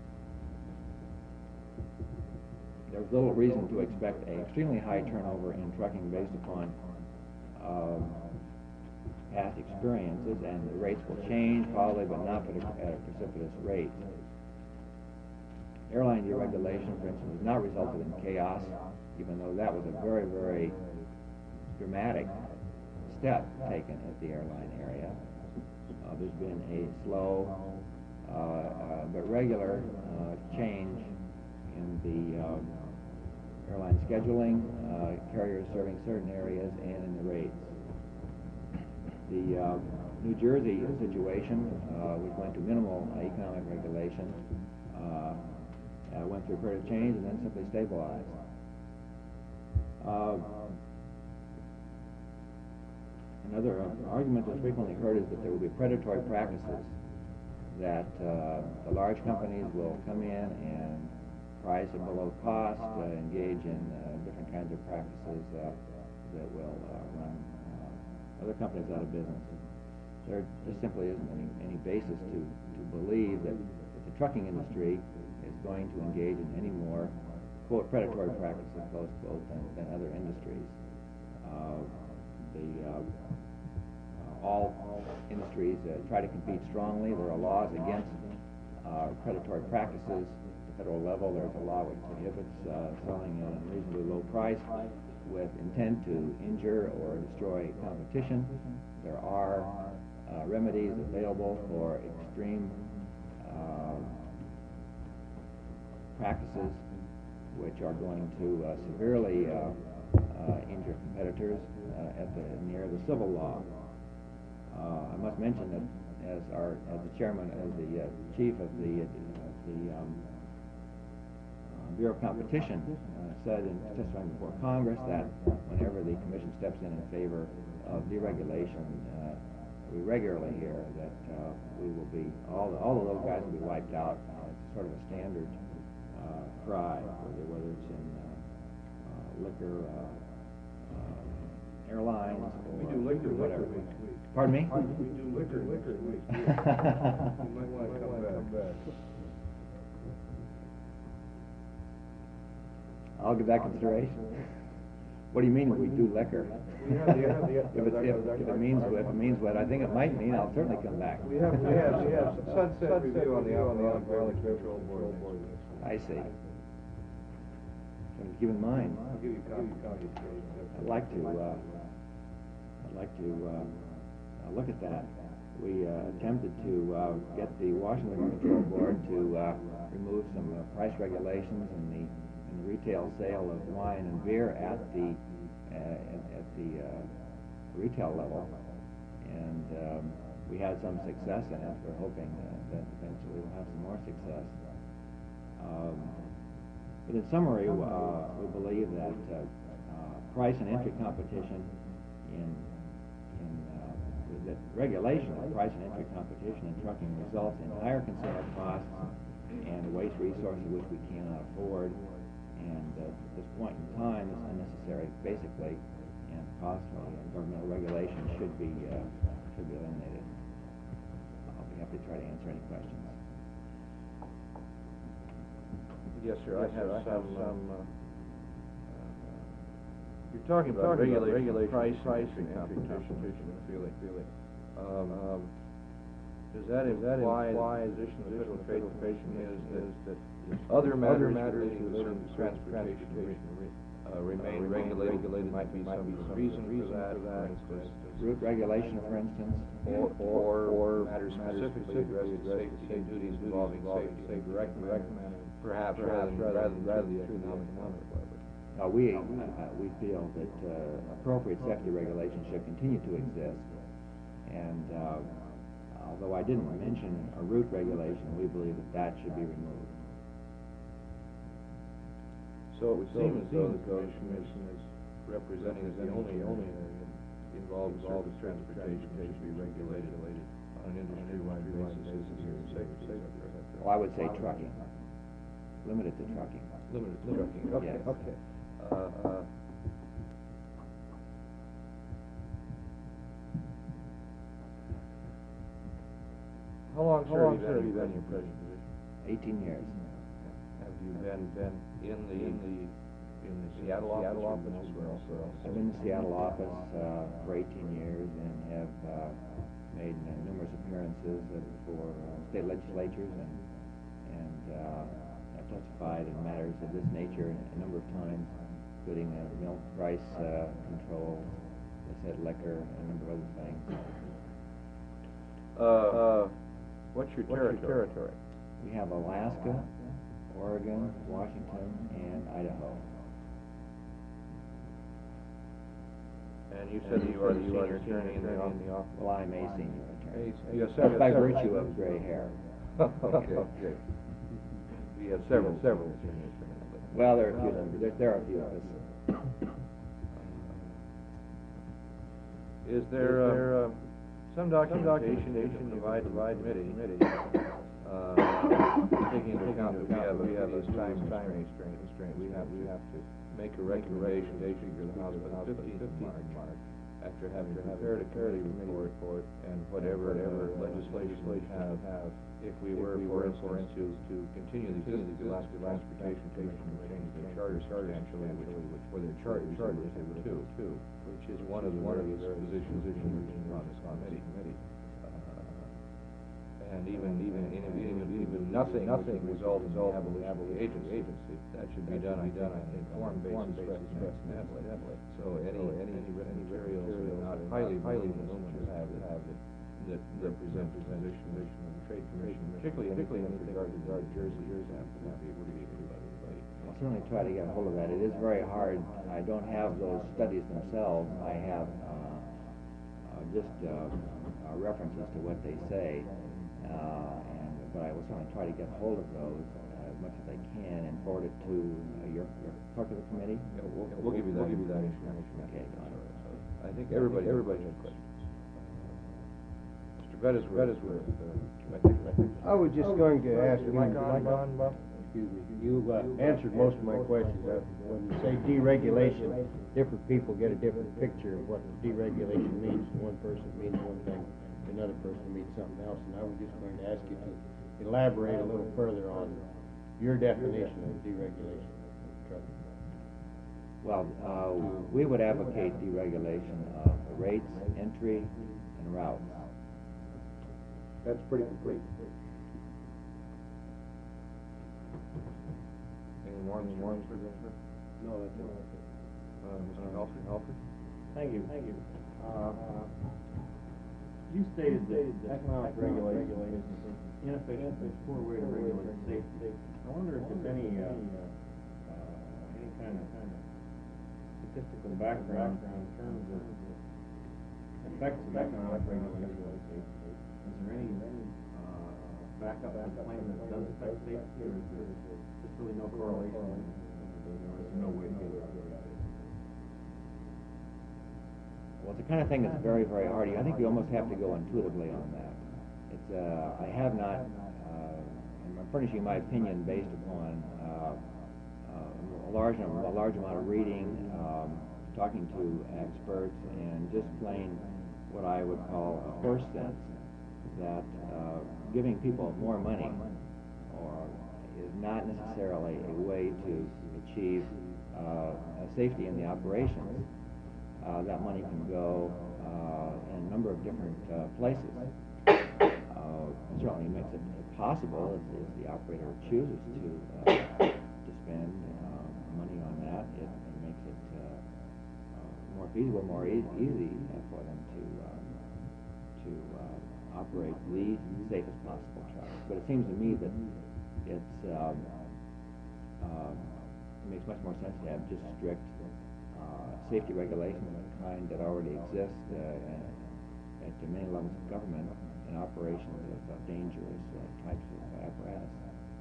S11: There's little reason to expect an extremely high turnover in trucking based upon uh, past experiences, and the rates will change probably, but not at a, at a precipitous rate. Airline deregulation, for instance, has not resulted in chaos, even though that was a very, very dramatic step taken at the airline area. Uh, there's been a slow uh, uh, but regular uh, change in the um, airline scheduling, uh, carriers serving certain areas, and in the rates. The uh, New Jersey situation, uh, which went to minimal uh, economic regulation, uh, uh, went through a period of change and then simply stabilized. Uh, another uh, argument that's frequently heard is that there will be predatory practices, that uh, the large companies will come in and price it below cost, uh, engage in uh, different kinds of practices uh, that will uh, run uh, other companies out of business. There just simply isn't any, any basis to, to believe that, that the trucking industry is going to engage in any more, quote, predatory practices, close quote, than, than other industries. Uh, the, uh, uh, all industries uh, try to compete strongly. There are laws against uh, predatory practices. At the federal level, there's a law which prohibits uh, selling at an unreasonably low price with intent to injure or destroy competition. There are uh, remedies available for extreme uh, practices which are going to uh, severely uh, uh, injure competitors uh, at the near the civil law. Uh, I must mention that as our as the chairman, as the uh, chief of the uh, the um, uh, Bureau of Competition uh, said in testifying before Congress that whenever the Commission steps in in favor of deregulation, uh, we regularly hear that uh, we will be all all of those guys will be wiped out. Uh, it's sort of a standard uh, cry, whether, whether it's in uh, uh, liquor, uh, uh, airlines, or
S3: We do liquor,
S11: whatever.
S3: liquor, we- we-
S11: Pardon me?
S3: We do liquor, liquor, we, we, you might want to come back.
S11: I'll give that consideration. What do you mean we do liquor?
S3: We have the- have the-
S11: If it, if, if it means, if it means what I think it might mean, I'll certainly come back.
S3: We have, we have, we have sunset review on the Alcoholic Beverage Control Board.
S11: I see. Something to keep in mind.
S3: I'll give you copies, copies.
S11: I'd like to, uh, I'd like to, uh, uh, look at that. We, uh, attempted to, uh, get the Washington Control Board to, uh, remove some, uh, price regulations in the, in the retail sale of wine and beer at the, uh, at, at the, uh, retail level. And, um, we had some success in it. We're hoping uh, that eventually we'll have some more success. Um, but in summary, uh, we believe that, uh, uh, price and entry competition in, in, uh, that regulation of price and entry competition in trucking results in higher consumer costs and waste resources which we cannot afford. And uh, at this point in time, it's unnecessary, basically, and costly. And governmental regulation should be uh, should be eliminated. I'll be happy to try to answer any questions.
S3: Yes, sir, I
S9: Yes,
S3: have
S9: sir, I have
S3: some,
S9: some,
S3: uh,
S9: uh,
S3: you're talking about
S9: talking about
S3: regulation,
S9: regulation,
S3: price,
S9: price,
S3: and
S9: and
S3: competition,
S9: competition,
S3: feeling. Um, um, does that imply, the position of the Federal Trade Commission is that other matters relating to transportation uh, remain regulated? Might be some reason for that, for instance.
S11: Route regulation, for instance.
S3: Or, or, or matters specifically addressing safety and duties involving safety in a direct manner, perhaps rather than, rather than, rather than through the economic level.
S11: Uh, we, uh, we feel that, uh, appropriate safety regulations should continue to exist. And, uh, although I didn't mention a route regulation, we believe that that should be removed.
S3: So it would seem as though the Commission is, is representing as the only, only area involved with transportation should be regulated on an industry-wide basis as safety.
S11: Well, I would say trucking, limited to trucking.
S3: Limited to trucking, okay,
S11: Yes.
S3: okay. Uh, uh, How long, sir, have you been in your present position?
S11: Eighteen years.
S3: Have you been, been in the, in the, in the Seattle office or been elsewhere also?
S11: I've been in the Seattle office, uh, for eighteen years and have, uh, made uh, numerous appearances uh, for uh, state legislatures and, and, uh, have testified in matters of this nature a number of times, including, uh, milk price, uh, control, they said liquor, and a number of other things.
S3: Uh, uh, what's your territory?
S11: What's your territory? We have Alaska, Oregon, Washington, and Idaho.
S3: And you said that you are the senior attorney in the office?
S11: Well, I'm a senior attorney.
S3: You have several.
S11: By virtue of gray hair.
S3: Okay, okay. We have several, several senior attorneys.
S11: Well, there are a few, there, there are a few of us.
S3: Is there, uh, there, uh, some documentation you can provide to the committee, uh, taking into account that we have, we have a time constraint, we have, we have to make a recommendation to the House by the fifteenth of March, after having prepared a committee report and whatever, whatever legislation we have, if we were, for instance, to, to continue the existing Alaska Transportation Commission and change their charter substantially, which, for their charter, charter too, too, which is one of the various positions on this committee. And even, even, even, even nothing, nothing result in the abolition of the agency, that should be done, I done, I think, form basis, definitely. So any, any written materials that are not highly, highly voluminous have, have, that represent the position of the Trade Commission, particularly, particularly in regard to Jersey, Jersey, would be, would be,
S11: I'll certainly try to get a hold of that. It is very hard. I don't have those studies themselves. I have, uh, uh, just, uh, uh, references to what they say. Uh, and, but I will certainly try to get hold of those uh, as much as I can and forward it to uh, your, your clerk of the committee.
S3: Yeah, we'll, we'll give you that, give you that information.
S11: Okay, got it.
S3: I think everybody, everybody has questions. Mister Bettisworth, Bettisworth, uh,
S9: I was just going to ask
S3: Your
S9: you,
S3: mic on, on, Bob?
S9: excuse me, you, uh, answered most of my questions. Uh, when you say deregulation, different people get a different picture of what deregulation means. One person means one thing, another person means something else, and I was just going to ask you to elaborate a little further on your definition of deregulation of trucking.
S11: Well, uh, we would advocate deregulation of rates, entry, and routes.
S9: That's pretty complete.
S3: Any more, any more, Mister Bettisworth?
S9: No, that's it.
S3: Uh, Mister Halford, Halford?
S7: Thank you, thank you. Uh, You stated that economic regulation is inefficient, it's a poor way to regulate safety. I wonder if there's any, uh, uh, any kind of, kind of statistical background in terms of effects of economic regulation on safety. Is there any, any, uh, backup to claim that it does affect safety, or is there just really no correlation? Or is there no way to get around it?
S11: Well, it's the kind of thing that's very, very hard. I think you almost have to go intuitively on that. It's, uh, I have not, uh, I'm furnishing my opinion based upon, uh, uh, a large, a large amount of reading, um, talking to experts, and just plain what I would call a first sense that, uh, giving people more money or is not necessarily a way to achieve, uh, safety in the operations. Uh, that money can go uh, in a number of different uh, places. Uh, makes it possible if, if the operator chooses to uh, to spend uh, money on that. It, it makes it uh, uh, more feasible, more e easy uh, for them to um, to uh, operate the safest possible trucks. But it seems to me that it's um, um, it makes much more sense to have just strict uh, safety regulations of the kind that already exist uh, at, at the many levels of government in operations of uh, dangerous uh, types of apparatus.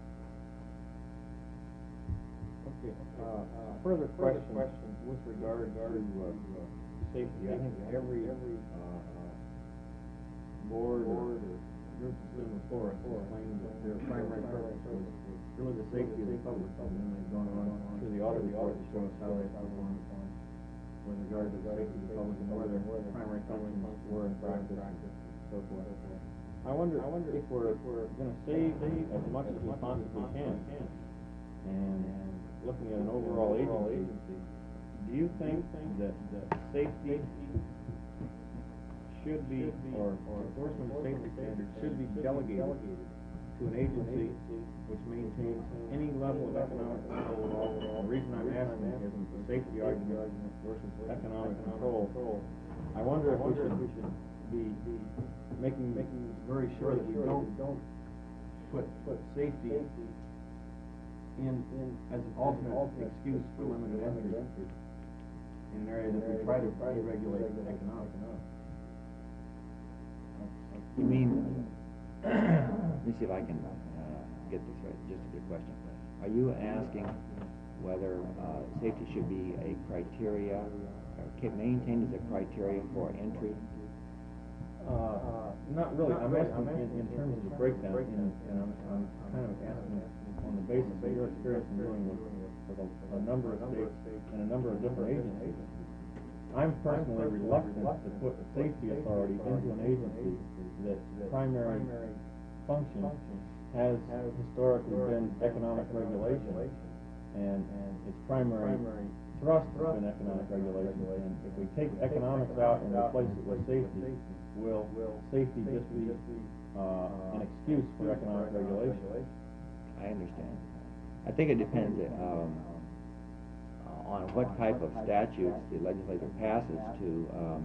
S7: Okay, uh, further question, question with regard to uh, safety. I think every, every uh, board or group in the forest claims that their primary purpose was really the safety of the public. And then they've gone on through the audit report to show us how they performed with regard to the safety of the public and where their primary functions were in practice and so forth. I wonder, I wonder if we're, if we're going to save as much as we possibly can, and looking at an overall agency, do you think that, that safety should be, or, or enforcement of safety standards should be delegated to an agency which maintains any level of economic control? The reason I'm asking is the safety argument versus economic control. I wonder if we should be making, making very sure that we don't, don't put, put safety in, in as an alternate excuse for limited entry in an area that we try to deregulate economically.
S11: You mean, let me see if I can uh, get this right, just a good question. Are you asking whether uh, safety should be a criteria, or maintained as a criteria for entry?
S7: Uh, not really. I'm asking in, in terms of the breakdown, and, and I'm, I'm kind of asking on the basis of your experience in dealing with, with a, a number of states and a number of different agencies. I'm personally reluctant to put the safety authority into an agency that primary function has historically been economic regulation, and, and its primary thrust has been economic regulation. And if we take economics out and replace it with safety, will safety just be uh, an excuse for economic regulation?
S11: I understand. I think it depends um, on what type of statutes the legislature passes to um,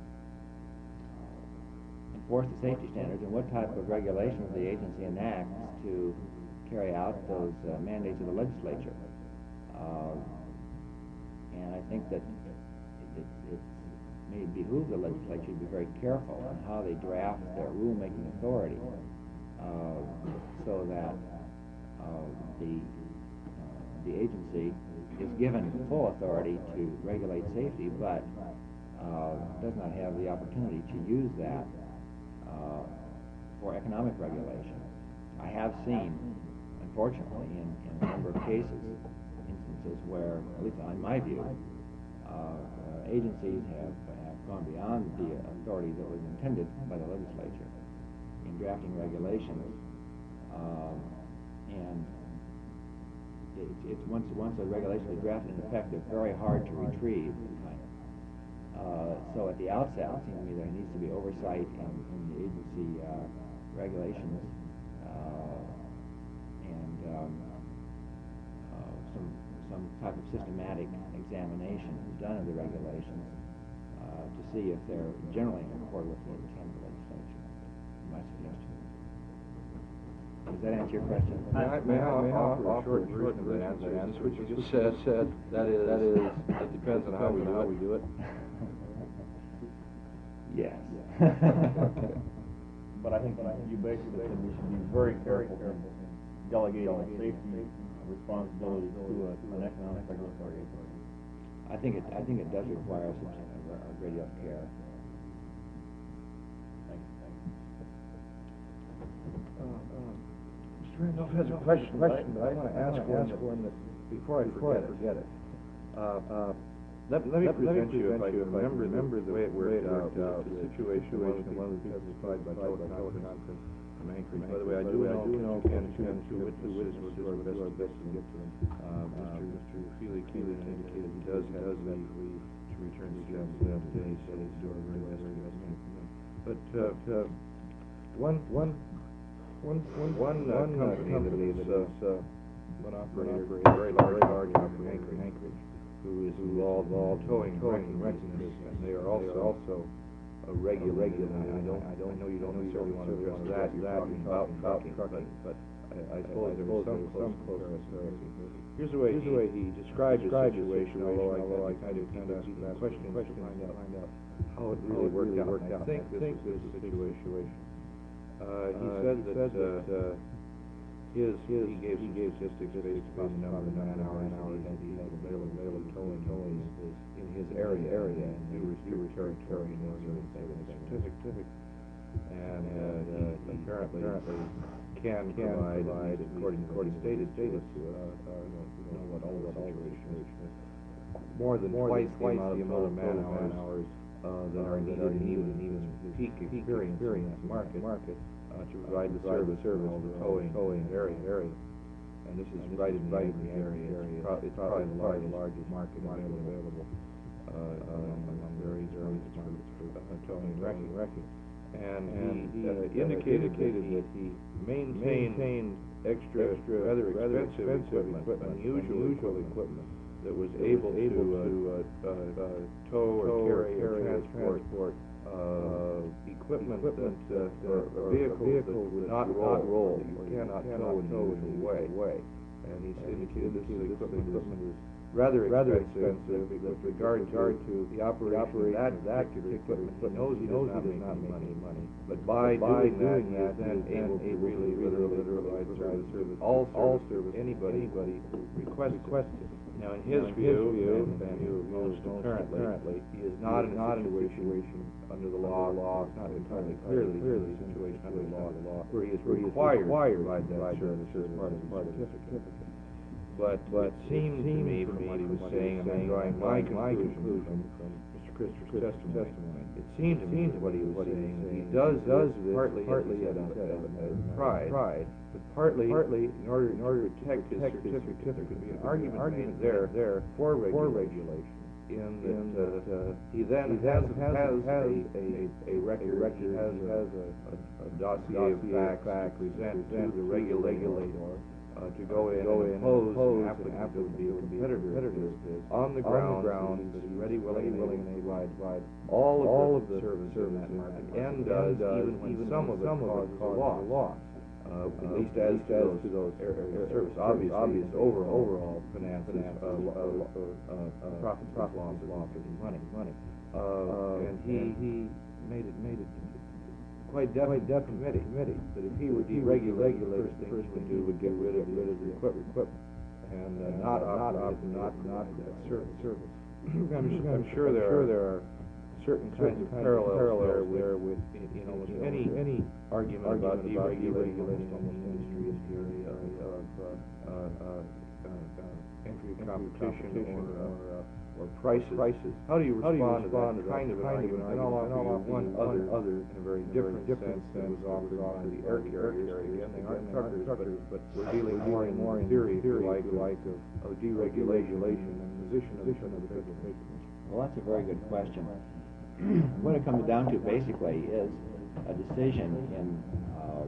S11: enforce the safety standards, and what type of regulations the agency enacts to carry out those uh, mandates of the legislature. Uh, and I think that it, it, it may behoove the legislature to be very careful on how they draft their rulemaking authority, uh, so that uh, the uh, the agency is given full authority to regulate safety, but uh, does not have the opportunity to use that uh, for economic regulation. I have seen, unfortunately, in, in a number of cases, instances where, at least in my view, uh, uh, agencies have, have gone beyond the authority that was intended by the legislature in drafting regulations, um, and it's, it's once once a regulation is drafted and effective, very hard to retrieve. Uh, so at the outset, it seems to me there needs to be oversight in, in the agency uh, regulations, uh, and um, uh, some some type of systematic examination is done of the regulations uh, to see if they're generally in accord with the intent of the legislature. My suggestion. Does that answer your question?
S3: May I, may I, may I offer a short version of that answer? Just what you just said, said, that is, that is, it depends on how we do it. We do it.
S11: Yes.
S7: But I think you basically said we should be very careful in delegating safety responsibility to a, an economic regulatory agency.
S11: I think it. I think it does require a, a great deal of care.
S7: Thank you. Thank you.
S9: Uh, uh, Mister Randolph has a question, question, but I want to ask one, ask one that, before I forget, forget it. Uh, uh, let, let me let present me you, if I can remember, remember the way it worked out, out the situation of one of the people testified by teleconference from Anchorage. By the way, I do know, you know, can two witnesses, we'll do our best, our best to get to them. Uh, Mister Mister Feely Keelan indicated he does have leave to return to job today, so he's doing our very best to get them. But, uh, uh, one, one
S3: One, one, one, uh, company that is, uh, one operator, a very large, large operator in Anchorage, who is involved in towing, towing, wrecking business, and they are also, also a regular, regular, I don't, I don't know, you don't necessarily want to address that, you're talking about trucking, but, but I, I suppose there is some close comparison. Here's the way, here's the way he described the situation, although I, I kind of, kind of asked that question, question, find out, find out how it really worked out. I think this is the situation. Uh, he said that, uh, his, his, he gave, he gave statistics based upon the number of man hours that he had available, available towing, towing in his area, area, and new restricted territory, and those sort of things, certificate. And, uh, he apparently, apparently can provide, provide, according, according stated, stated to us, uh, you know, you know what all the situation is. More than twice the amount of man hours, uh, that are needed, and even, even peak experience in that market, market, uh, to provide the service, service, all the towing, towing area, area. And this is right in, right in the area, area. It's, pro it's probably the largest, largest market available, available, uh, among, among various, various markets for, uh, towing and wrecking, wrecking. And, and he, uh, indicated, indicated that he maintained, maintained extra, extra, rather expensive, expensive equipment, equipment, unusual, unusual equipment, that was able, able to, to uh, uh, uh, tow or carry or transport, transport uh, equipment, equipment that, uh, or, or vehicles, vehicles that would not roll, not roll that you cannot tow in the usual way. way. And he indicated this equipment is rather rather expensive with regard to, to the operation of that particular equipment. He knows he does not make any money, money. But by, by doing, doing that, he is then able to really, literally, literally provide service, all all service, anybody, anybody requests it. Now, in his view, and the view of most apparently, he is not in a situation under the law, law, it's not entirely clear that he's in a situation under the law, where he is required to provide that service as part of the certificate. But, but it seems to me, from what he was saying, and I'm drawing my conclusion from Mister Christopher's testimony, it seemed to me what he was saying, he does, does this partly, partly out of pride, pride, but partly, partly in order, in order to protect his certificate, there could be an argument made there, there for regulation, in that, uh, he then has, has, has a, a record, he has a, a dossier of facts to present to the regulator, Uh, to go in go and impose an applicant that would be a competitor on the ground, ground that is ready, willing, willing, and able to provide all of all the, of the service in that market, and does, even when some of it causes a loss. Uh, at uh, least as to those, to those air, air, service, obvious, obvious overall, overall finances, uh, uh, uh, uh, profit, profit, losses, losses, money, money. Uh, and he, he made it, made it quite definitely, definitely committee, committee, that if he would deregulate, the first thing he would do would get rid of, rid of the equipment, equipment, and uh, not, not, not, not, not that service, service. I'm, I'm sure there are, there are certain kinds of parallels, parallels there with, you know, with any, any argument, argument about deregulating almost any industry is the area of, of, uh, uh, uh, uh, entry of competition, or, uh, or prices. prices. How do you respond, do you respond to that kind of an argument? And I'll offer you one other, other in a very different, different sense that was offered by the air carriers. Again, they aren't truckers, truckers, but we're dealing more and more in theory, theory, like, like of, of deregulation and position of the federal government.
S11: Well, that's a very good question. What it comes down to basically is a decision in uh,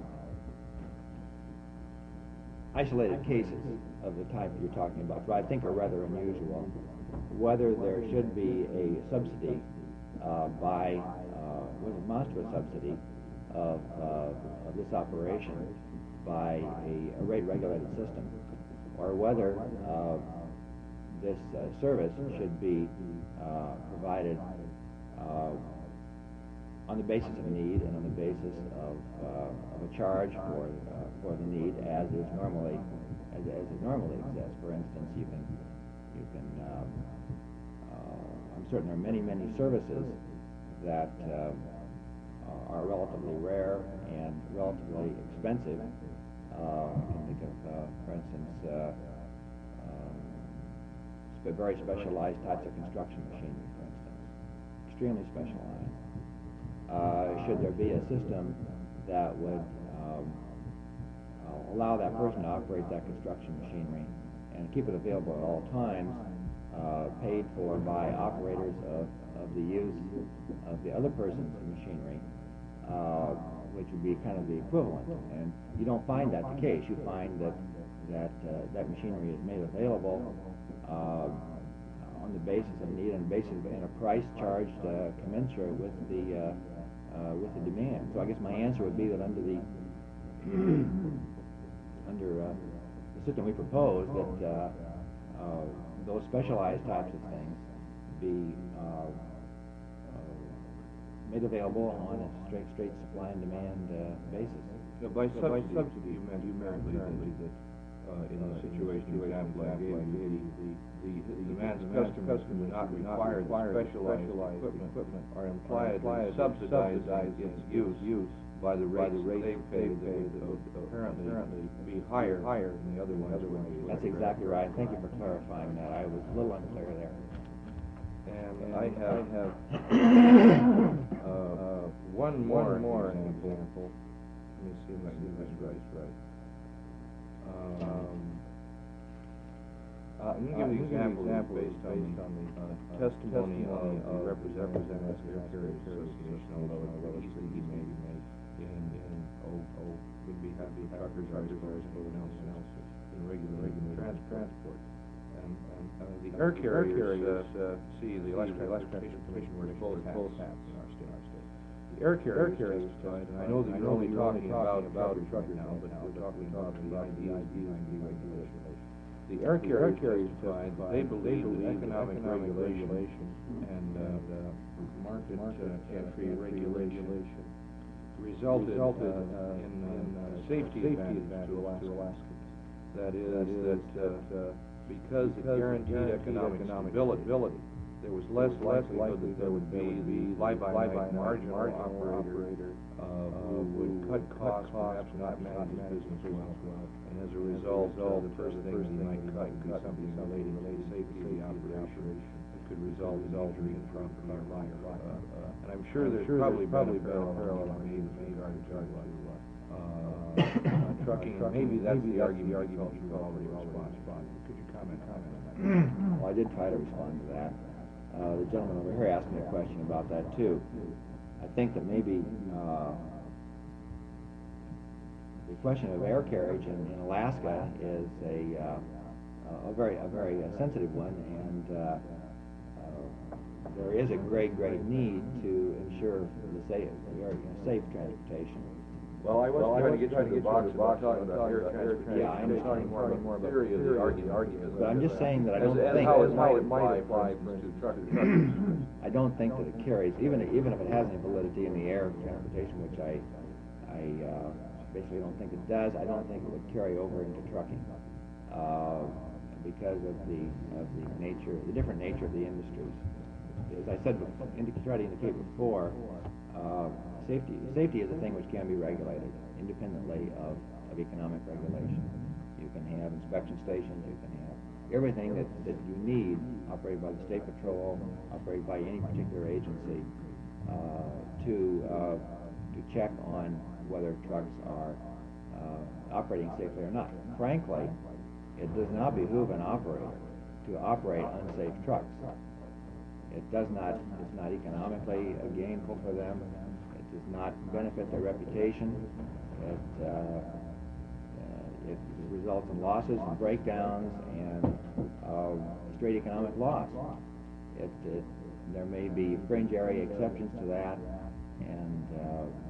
S11: isolated cases of the type you're talking about, which I think are rather unusual, whether there should be a subsidy uh, by, uh, what amounts to a subsidy of, uh, of this operation by a, a rate-regulated system, or whether uh, this uh, service should be uh, provided uh, on the basis of need and on the basis of, uh, of a charge for uh, for the need, as is normally as, as it normally exists. For instance, you can you can um, uh, I'm certain there are many many services that uh, are relatively rare and relatively expensive. Uh, you can think of, uh, for instance, uh, um, very specialized types of construction machinery, for instance, extremely specialized. Uh, should there be a system that would um, uh, allow that person to operate that construction machinery and keep it available at all times, uh, paid for by operators of, of the use of the other person's machinery, uh, which would be kind of the equivalent. And you don't find that the case. You find that that uh, that machinery is made available uh, on the basis of need and basis of, and a price charged uh, commensurate with the uh, uh, with the demand. So I guess my answer would be that under the under uh, the system we propose, that uh, uh, those specialized types of things be uh, uh, made available on a straight straight supply and demand uh, basis.
S3: Yeah, by subsidy, subsidy, you meant, you meant apparently that, uh, in the situation example I gave you, the, the, the demands customers do not require the specialized equipment are implied to subsidize its use, use by the rates they pay that would apparently be higher, higher than the other ones.
S11: That's exactly right. Thank you for clarifying that. I was a little unclear there.
S3: And I have, I have, uh, one more, more example. Let me see if I can get this right, right. Um, uh, I'm going to give you an example based on the, on the uh, testimony of the representative of the Air Carriers Association, although it could easily be made in, in, oh, oh, would be happy truckers, or anyone else, in regular, regular transport. And, and, uh, the air carriers, uh, see, the Electric Transportation Commission wears both hats in our state. The air carriers testified, and I know that you're only talking about truckers right now, but we're talking about the I D I D regulation. The air carriers testified that they believe that economic regulation and, uh, market uh, entry regulation resulted, uh, in, in uh, safety advantage to Alaskans. That is, that, uh, because it guaranteed economic stability, there was less likelihood that there would be the fly-by-night marginal operator uh, who would cut costs, perhaps not manage his business well. And as a result, all the first things he might cut would be something related to the safety of the operation that could result in injury and property or life. And I'm sure there's probably probably been a parallel made with regard to uh, trucking. Maybe that's the argument you already responded. Could you comment on that?
S11: Well, I did try to respond to that. Uh, the gentleman over here asked me a question about that too. I think that maybe uh, the question of air carriage in, in Alaska is a uh, a very a very uh, sensitive one, and uh, uh, there is a great great need to ensure the safe the air, you know, safe transportation.
S3: Well, I wasn't well, trying to get you to the box about talking about air transportation.
S11: Yeah, I'm
S3: talking more about more about the theory of the argument.
S11: But I'm just saying that I don't
S3: as,
S11: think
S3: how it might apply, for instance, to truckers.
S11: I don't think that it carries, even even if it has any validity in the air transportation, which I I uh, basically don't think it does. I don't think it would carry over into trucking uh, because of the of the nature, the different nature of the industries. As I said, indi- tried to indicate before. Uh, Safety, safety is a thing which can be regulated independently of, of economic regulation. You can have inspection stations, you can have everything that, that you need operated by the State Patrol, operated by any particular agency uh, to, uh, to check on whether trucks are uh, operating safely or not. Frankly, it does not behoove an operator to operate unsafe trucks. It does not, it's not economically gainful for them. Does not benefit their reputation. It, uh, uh, it results in losses and breakdowns and uh, straight economic loss. It, it, there may be fringe area exceptions to that, and uh,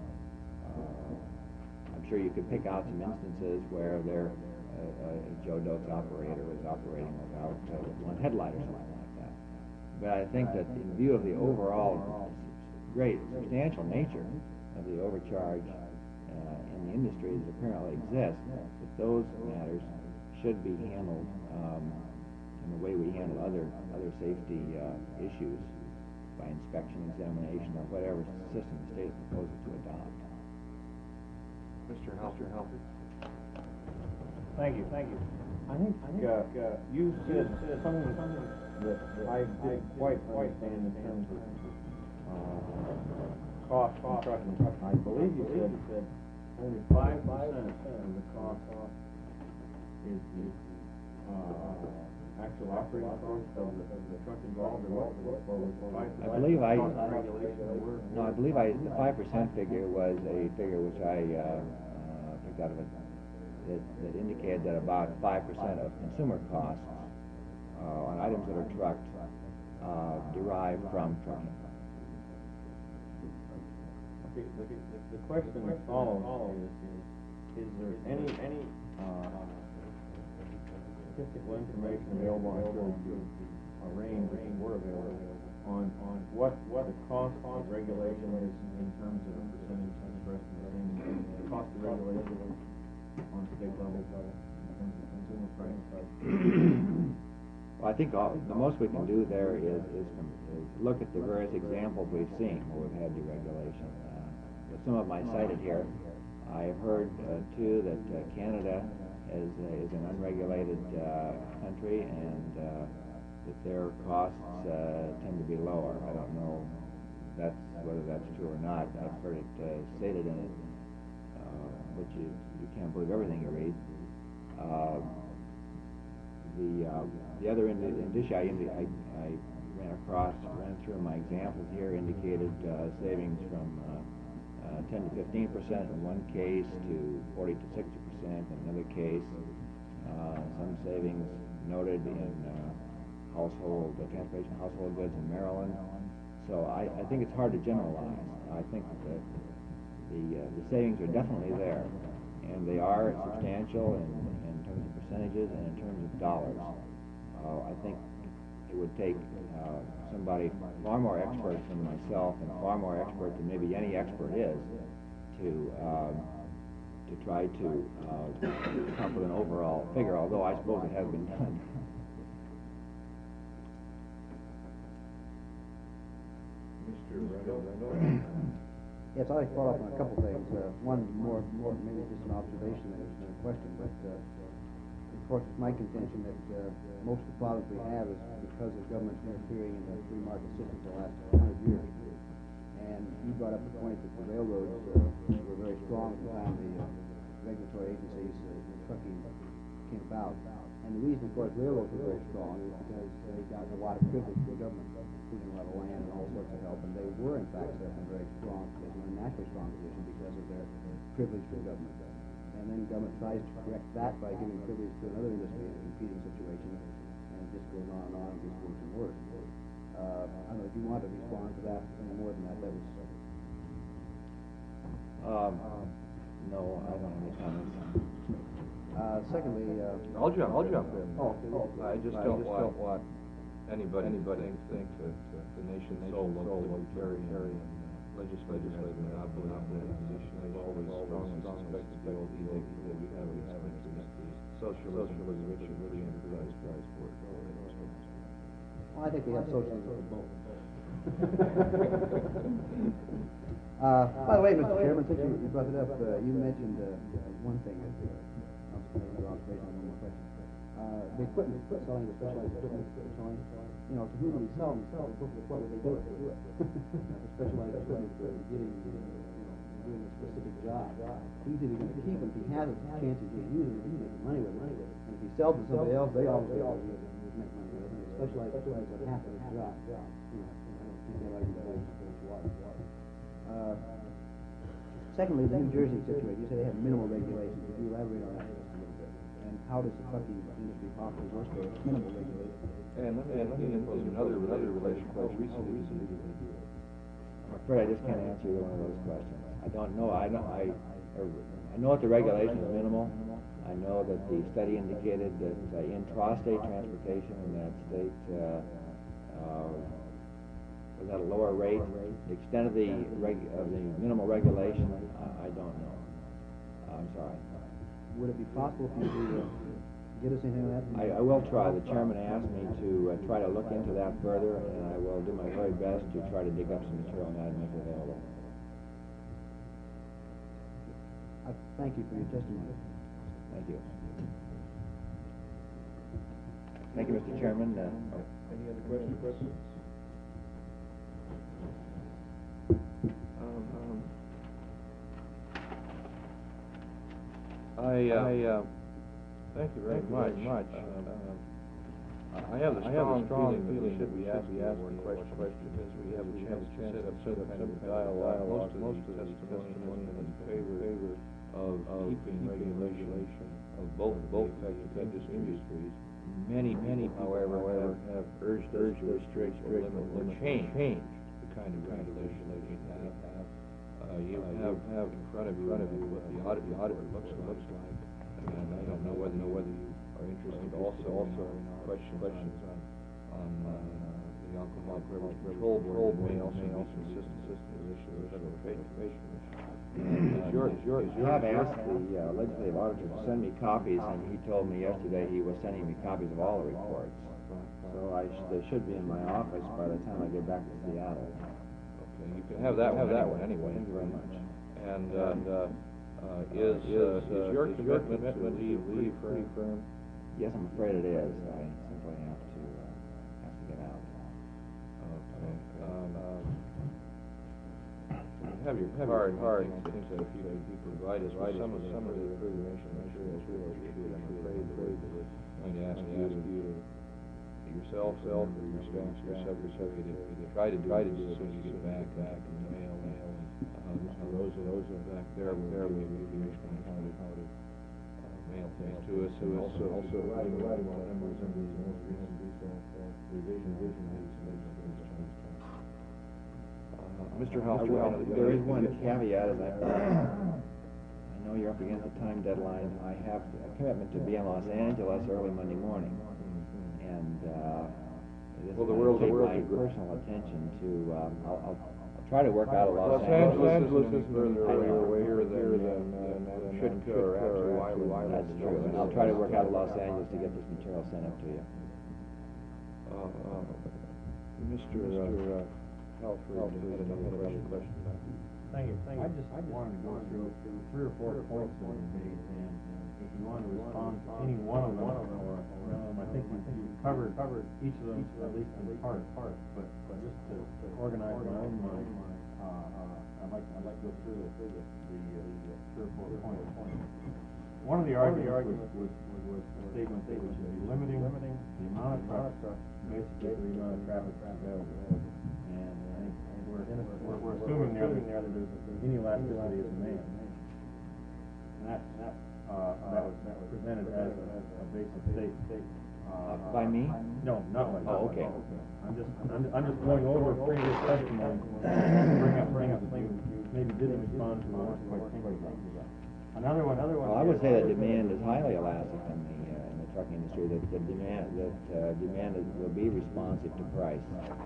S11: uh, I'm sure you could pick out some instances where there, uh, a Joe Doakes operator is operating without uh, with one headlight or something like that. But I think that in view of the overall great substantial nature of the overcharge uh, in the industry that apparently exists, that those matters should be handled um, in the way we handle other other safety uh, issues, by inspection, examination, or whatever system the state proposes to adopt.
S3: Mister Halper. Halper.
S7: Thank you, thank you. I think, I think uh, uh, you said something that I didn't quite understand in terms of Uh, cost, cost, trucking. I believe you said that only five percent of the cost is, is uh, actual operating cost of the, of the truck involved, or what, or was the five
S11: I believe I,
S7: cost of regulation were?
S11: no, I believe I, the five percent figure was a figure which I, uh, uh, picked out of it, that, that indicated that about five percent of consumer costs, uh, on items that are trucked, uh, derive from trucking.
S7: Okay, the, the, the question that follows is, is there any, any, uh, statistical information available, I'm sure you, a range, range were available, on, on what, what the cost of regulation is in terms of a percentage expressed in the same, the cost of regulation on state level, in terms of consumer price?
S11: Well, I think all, the most we can do there is, is, com is look at the various examples we've seen where we've had deregulation. Uh, with some of my cited here, I have heard, uh, too, that uh, Canada is, uh, is an unregulated uh, country, and uh, that their costs uh, tend to be lower. I don't know that's, whether that's true or not. I've heard it uh, stated in it, uh, but you, you can't believe everything you read. Uh, the, uh, the other indi indicia I, indi I, I ran across, ran through my examples here, indicated uh, savings from uh, Uh, ten to fifteen percent in one case to forty to sixty percent in another case. Uh, some savings noted in uh, household, uh, transportation household goods in Maryland. So I, I think it's hard to generalize. I think that the, uh, the savings are definitely there, and they are substantial in, in terms of percentages and in terms of dollars. Uh, I think it would take uh, somebody far more expert than myself, and far more expert than maybe any expert is, to uh, to try to uh, come up with an overall figure, although I suppose it has been done.
S3: Mister Randall?
S1: Yes, I'd like to follow up on a couple things. Uh, one more, more maybe just an observation than a question, but uh, of course it's my contention that uh, most of the problems we have is because of government interfering in the free market system for the last hundred years. And you brought up the point that the railroads uh, were very strong at the time the uh, regulatory agencies, uh, the trucking came about. And the reason, of course, railroads were very strong is because they got a lot of privilege from the government, including a lot of land and all sorts of help. And they were, in fact, set in a very strong position, a naturally strong position because of their privilege from government. And then government tries to correct that by giving privilege to another industry in a competing situation, and it just goes on and on and gets worse and worse. Uh, I don't know if you want to respond to that any more than that. That was.
S11: Um, no, I don't have any comments.
S1: Uh, secondly, uh,
S3: I'll jump, I'll jump in.
S1: Oh, okay.
S3: I just
S1: I
S3: don't
S1: just
S3: want,
S1: don't
S3: want anybody, anybody to think that uh, the nation's sole libertarian legislative monopoly position. I've always strongly suspected the old edict that we have in this country, socialism, rich and free enterprise, prize for it.
S1: Well, I think we have socialism for both. uh, by the way, Mister Chairman, since you, you brought it up, uh, you mentioned uh, one thing that uh, I was making another observation on one more question. Uh, the equipment, selling the specialized equipment, selling, you know, to whom would he sell them? Sell them, what would they do it? The specialized equipment for getting, you know, doing a specific job. He's either going to keep them if he has a chance of getting using them, he's making money with it. And if he sells to somebody else, they always make money with it. And the specialized equipment is what half of his job. You know, I don't think that argument goes goes wide. Uh, secondly, the New Jersey situation, you say they have minimal regulations. Could you elaborate on that just a little bit? And how does the trucking industry possibly work there? It's minimal regulations.
S3: And let me, let me impose another, another relation question.
S11: I'm afraid I just can't answer either one of those questions. I don't know. I know. I. I know that the regulation is minimal. I know that the study indicated that uh, intrastate transportation in that state uh, uh, was at a lower rate. The extent of the reg of the minimal regulation, uh, I don't know. I'm sorry.
S1: Would it be possible for you to uh, get us anything on that?
S11: I, I will try. The chairman asked me to uh, try to look into that further, and I will do my very best to try to dig up some material on that and make it available.
S1: I thank you for your testimony.
S11: Thank you. Thank you, Mister Chairman. Uh,
S3: Any other questions? questions? Um, um, I, uh, I, uh, thank you very
S7: Thank you
S3: much.
S7: very much.
S3: Um, um, I have the strong feeling that we should be asking more questions, because we have a chance to set up some kind of dialogue. Most of the testimony has been in favor of keeping regulation of both, both affected industries. Many, many, however, have, have urged us to restrict or limit or change, change the kind of regulation that we have. Uh, you have, have in front of you, what the audit, the audit looks, looks like, and I don't know whether, whether you are interested also, also in our questions, questions on, on, uh, the Alcohol Beverage Control Board, may also be some system, system issues of Federal Trade Commission. Is your, is your, is your.
S11: I have asked the uh, legislative auditor to send me copies, and he told me yesterday he was sending me copies of all the reports. So I, sh- they should be in my office by the time I get back to Seattle.
S3: Okay, you can have that one, have that one anyway.
S11: Thank you very much.
S3: And, uh, and, uh, uh, is, uh, is your commitment to leave pretty firm?
S11: Yes, I'm afraid it is. I simply have to, uh, have to get out.
S3: Okay, um, um, you have your card, card, I think that if you, if you provide us with some of the, some of the information, I'm sure that's really appreciated. I'm afraid that we're going to ask you to, you to, yourself, self, or your staff, your secretary, to try to do it as soon as you get back, back in the mail, mail, and, uh, those, those are back there, there, we, we, we, how to, how to, uh, mail things to us, and also, also, writing, writing, members of the most recent, revision, revision, Mister House,
S11: Well, there is one caveat, as I, I know you're up against the time deadline. I have a commitment to be in Los Angeles early Monday morning, and, uh, this
S3: Well, the
S11: is
S3: world- the
S11: take
S3: world
S11: my
S3: is good.
S11: personal attention to, um, I'll, I'll, I'll try to work out of Los
S3: Los
S11: Angeles.
S3: Angeles is further
S11: I
S3: away,
S11: know.
S3: away here than, than, uh, Sitka or Attu Island.
S11: That's true, and I'll try to work out of Los Angeles to get this material sent up to you.
S3: Uh, uh, Mister Uh, Halford, had another question.
S7: Thank you, thank you. I just, I just wanted to go through three or four points that were made, and if you want to respond to any one of them, or, um, I think you you covered, covered each of them, at least in part, part, but, but just to to organize my own mind, uh, uh, I'd like, I'd like to go through the, the, the, uh, three or four points. One of the arguments was, was, was a statement that we should be limiting, limiting the amount of traffic, basically the amount of traffic available. And I think we're, we're, we're assuming there that there that there's inelasticity of demand. And that, that, uh, that was, that was presented as a, a basic state, state.
S11: Uh, by me?
S7: No, not by.
S11: Oh, okay.
S7: I'm just, I'm, I'm just going over previous testimony, bring up, bring up things you maybe didn't respond to or weren't quite thinking about. Another one, another one.
S11: Well, I would say that demand is highly elastic in the, uh, in the trucking industry, that the demand, that, uh, demand is, will be responsive to price.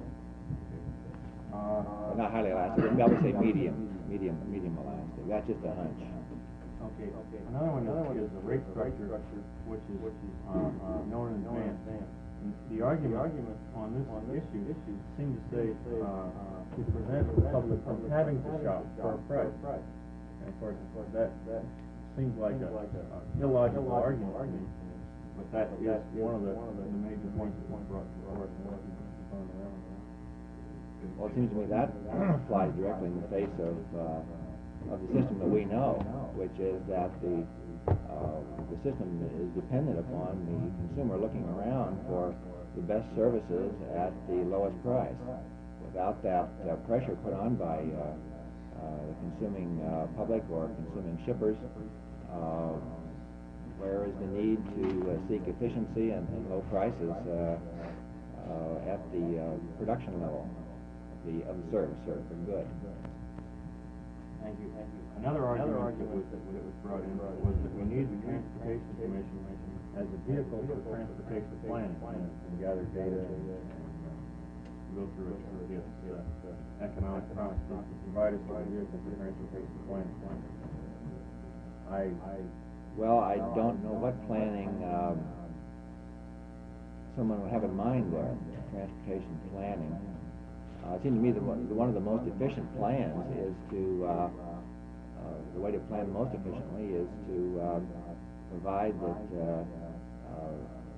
S7: Uh,
S11: Well, not highly elastic, I would say medium, medium, medium elastic. That's just a hunch.
S7: Okay, okay. Another one is, is the rate structure, which is, which is, uh, uh, known in advance. And The argument, argument on this, on this issue, issue seems to say, uh, to prevent the public from having to shop for a price. And of course, of course, that, that seems like a, like a illogical argument, argument, but that is one of the, one of the major points that was brought forward and what we've gone around.
S11: Well, it seems to me that flies directly in the face of, uh, of the system that we know, which is that the, uh, the system is dependent upon the consumer looking around for the best services at the lowest price. Without that uh, pressure put on by, uh, uh, the consuming, uh, public or consuming shippers, uh, where is the need to uh, seek efficiency and, and low prices, uh, uh, at the, uh, production level? The, of the service or the good.
S7: Thank you, thank you. Another argument, Another argument that, was, that was brought in was that we need the Transportation Commission as a vehicle for transportation planning, and, and gather data and, and uh, go through it, through its uh, economic processes to provide us with a vehicle for transportation planning. I, I.
S11: Well, I don't know what planning, um, someone would have in mind there, transportation planning. Uh, it seems to me that one, one of the most efficient plans is to, uh, uh, the way to plan most efficiently is to uh, provide that uh, uh,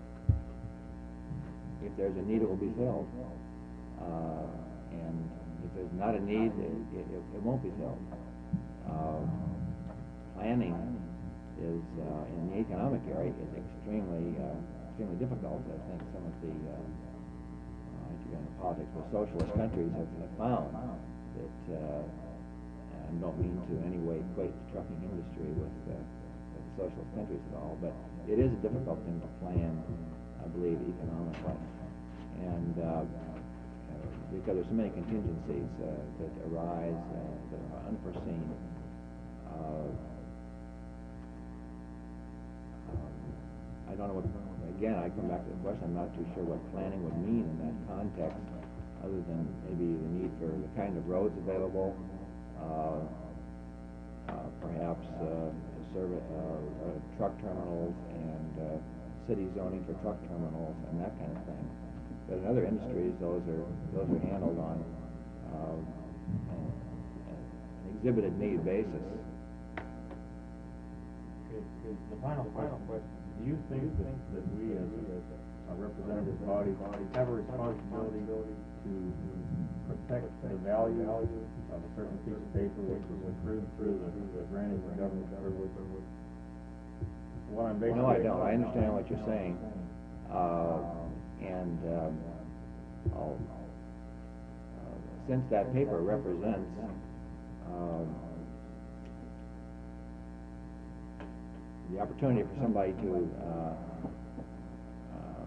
S11: if there's a need, it will be filled. Uh, and if there's not a need, it, it, it won't be filled. Uh, planning is, uh, in the economic area, is extremely uh, extremely difficult. I think some of the, uh, uh, I could get into politics, but socialist countries have, have found that, uh, and don't mean to in any way equate the trucking industry with, uh, with the socialist countries at all, but it is a difficult thing to plan, I believe, economically. And uh, because there's so many contingencies uh, that arise uh, that are unforeseen. Uh, um, I don't know what, again, I come back to the question, I'm not too sure what planning would mean in that context, other than maybe the need for the kind of roads available, uh, uh, perhaps uh, service, uh, uh, truck terminals and uh, city zoning for truck terminals and that kind of thing. But in other industries, those are those are handled on uh, an, an exhibited need basis.
S7: Okay, okay. The final, final question. Do you think that, that we as a representative body have a responsibility to protect the value of a certain piece of paper which was accrued through the, the granting of government privilege? What I'm basically...
S11: No, I don't. I understand what you're saying. Uh, and um, I'll, uh, since that paper represents um, the opportunity for somebody to uh, uh,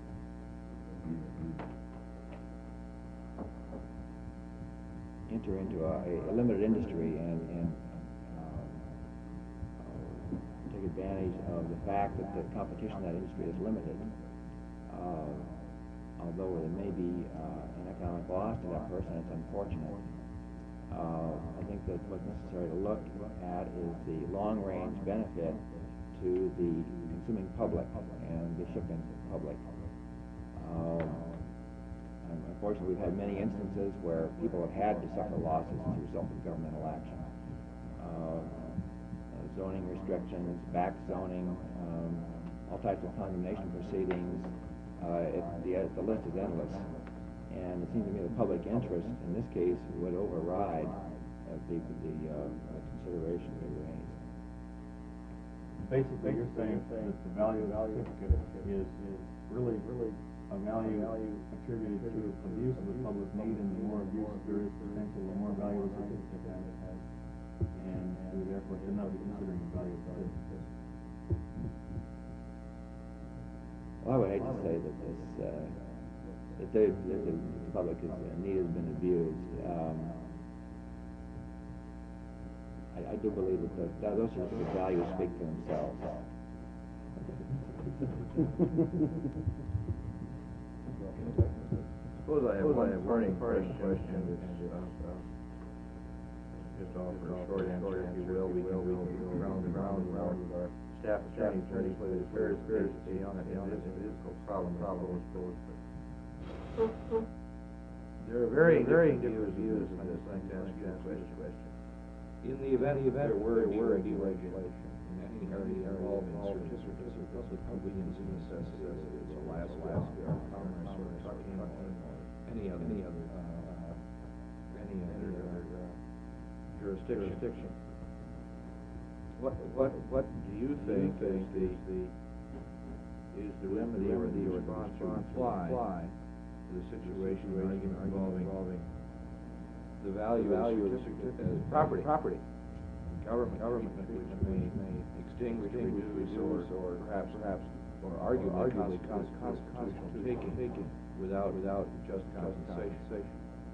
S11: enter into a, a limited industry and, and um, uh, take advantage of the fact that the competition in that industry is limited. Uh, although there may be uh, an economic loss to that person, it's unfortunate. Uh, I think that what's necessary to look at is the long-range benefit to the consuming public and the shipping public. Uh, unfortunately, we've had many instances where people have had to suffer losses as a result of governmental action. Uh, zoning restrictions, back zoning, um, all types of condemnation proceedings. Uh, it, the, uh, the list is endless, and it seems to me the public interest in this case would override uh, the, the, uh, the consideration we raised.
S7: Basically, you're saying that the value of the certificate is, is really, really a value attributed to abuse of the public need, and the more abuse there is potentially, the more value the certificate has, and we therefore should not be considering the value of the certificate.
S11: Well, I would hate to say that this, uh, that, they, that the public is, uh, need has been abused. Um, I, I do believe that, the, that those certificate values speak for themselves.
S3: Suppose I have one burning question, question which, uh, uh, just offer a short answer, if you will. We can go round and round and round with our staff attorney, attorney, but it's very, very, on it, it is, it is a problem, problem, I suppose, but there are very, very different views on this. I'd like to ask you a question. In the event, the event were, were deregulation in any area involving certificates of public convenience and necessity, whether it's Alaska, or Commerce, or trucking, or any other, any other, uh, any other uh, jurisdiction. What, what, what do you think is the, the, is the remedy or the response to apply to the situation, argument involving, involving the value, value of the certificate as property, property, government, government, which may, may extinguish, reduce, or, or perhaps, perhaps, or arguably, arguably constitutional taking, taking without, without just compensation.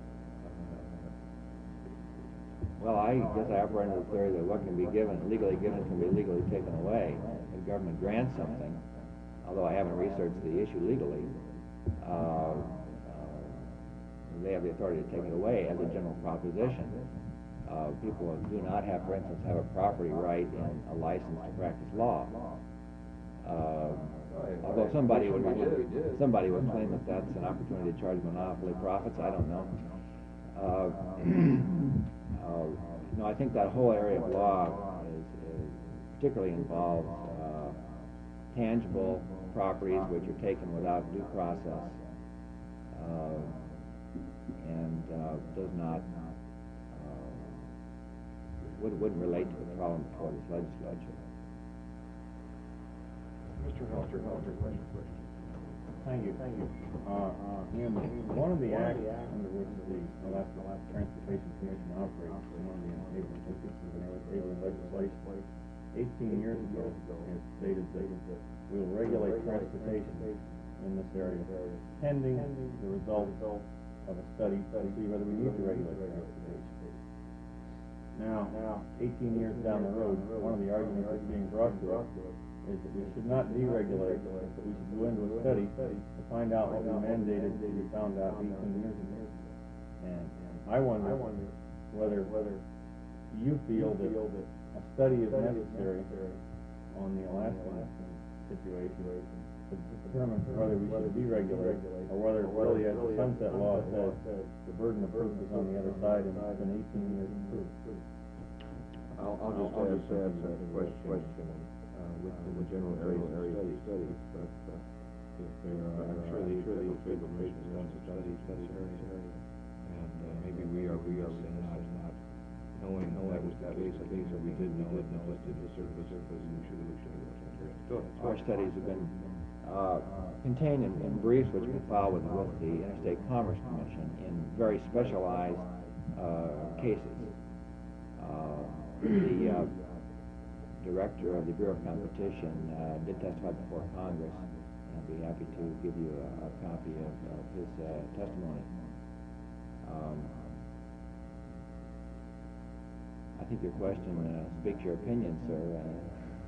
S11: Well, I guess I operate under the theory that what can be given, legally given, can be legally taken away. If the government grants something, although I haven't researched the issue legally, uh, uh, they have the authority to take it away as a general proposition. Uh, people do not have, for instance, have a property right in a license to practice law. Uh, although somebody would, somebody would claim that that's an opportunity to charge monopoly profits, I don't know. Uh, Uh, no, I think that whole area of law is, is particularly involves uh, tangible properties which are taken without due process, uh, and uh, does not uh, would, wouldn't relate to the problem before this legislature.
S3: Mister Helter, Helter, question, question.
S7: Thank you, thank you. Uh, uh, in one of the acts under which the Alaska Transportation Commission operates, one of the enabling enabling legislation, eighteen years ago, it stated that we will regulate transportation in this area pending the result of a study to see whether we need to regulate transportation. Now, eighteen years down the road, one of the arguments that's being brought to us is that we should not deregulate, but we should go into a study to find out what we mandated that we found out eighteen years ago. And I wonder whether you feel that a study is necessary on the Alaskan situation to determine whether we should deregulate, or whether really, as the Sunset Law says, the burden of proof is on the other side, and it's been eighteen years of proof.
S3: I'll, I'll just add, add a question, question, uh, with the general area study, study, but, uh, if there are, I'm sure the, sure the trade commission has done some study, study area, and, uh, maybe we are, we are not, not knowing that was the case, I think, so we did know it, and just did the surface, surface, and we should, we should. Go ahead.
S6: Our studies have been uh, contained in, in briefs which we filed with, with the Interstate Commerce Commission in very specialized uh, cases. Uh, the uh, director of the Bureau of Competition uh, did testify before Congress, and I'd be happy to give you a, a copy of, of his uh, testimony. Um, I think your question uh, speaks your opinion, sir. Uh,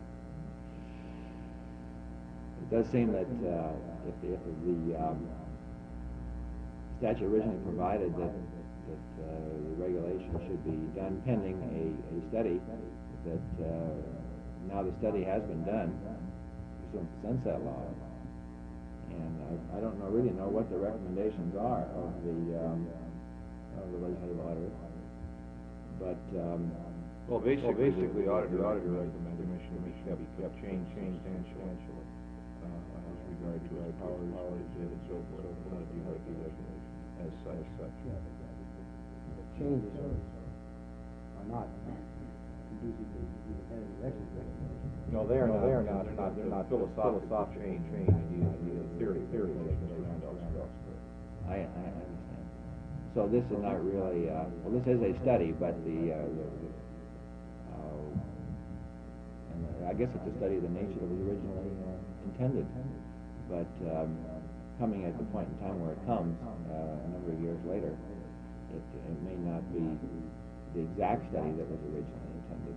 S6: It does seem that uh, if, if the um, statute originally provided that, that uh, the regulation should be done pending a, a study, that uh, now the study has been done pursuant to Sunset Law, and I, I don't know, really know what the recommendations are of the um, of the legislative auditor, but um,
S3: Well, basically, well, basically, the auditor, auditor recommended the commission be kept changed, changed substantially, uh, as regard to its powers, powers, and so forth, not a deregulation as such, as such.
S1: Changes are, are not conducive to independent elections.
S3: No, they are not, they are not, they're not, they're not philosophical change, change, in the theory, theory, Mister Randolph.
S6: I, I understand. So this is not really, uh, well, this is a study, but the, uh, the uh, and uh, I guess it's a study of the nature that was originally uh, intended, but um, coming at the point in time where it comes, uh, a number of years later, it, it may not be the exact study that was originally intended.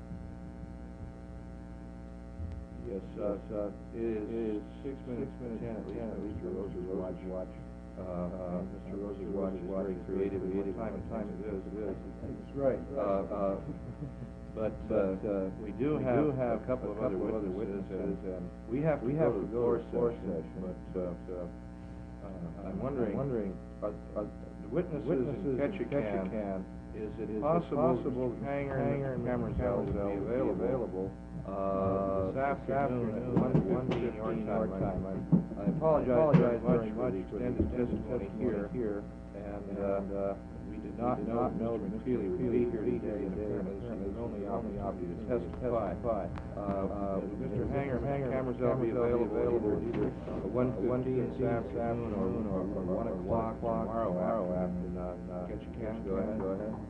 S3: Yes, uh, uh, it is, it is six minutes, six minutes, ten, at least, at least, Mister Rose's watch, watch. Uh, uh, Mister Rose's watch is very creative, and time and time it is, it is.
S9: That's right.
S3: Uh, uh, but, uh, uh, we do
S9: we
S3: have
S9: do have
S3: a couple of
S9: a couple
S3: other
S9: of other
S3: witnesses,
S9: witnesses,
S3: and we have to
S9: we
S3: go
S9: have
S3: to
S9: to
S3: the
S9: go
S3: floor
S9: to the floor
S3: session,
S9: session,
S3: but, uh, uh, I'm
S9: wondering,
S3: wondering, are, are the witnesses
S9: witnesses
S3: in
S9: in
S3: Ketchikan,
S9: Ketchikan,
S3: is it
S9: is it
S3: possible
S9: possible
S3: that Hanger and
S9: Hanger
S3: Mister
S9: and Mister
S3: Camersell will be
S9: Camersell will be
S3: available, uh, this afternoon at one fifteen your time? I- I apologize very much for the extended testimony here, here, and, uh, we did not know that Mister McFeely would be here today, and apparently this is his only opportunity to testify. Uh, uh, would Mister Hanger, Mister Camersell be available either one fifteen this afternoon or, or or one o'clock tomorrow afternoon, uh, Ketchikan? Go ahead, go ahead.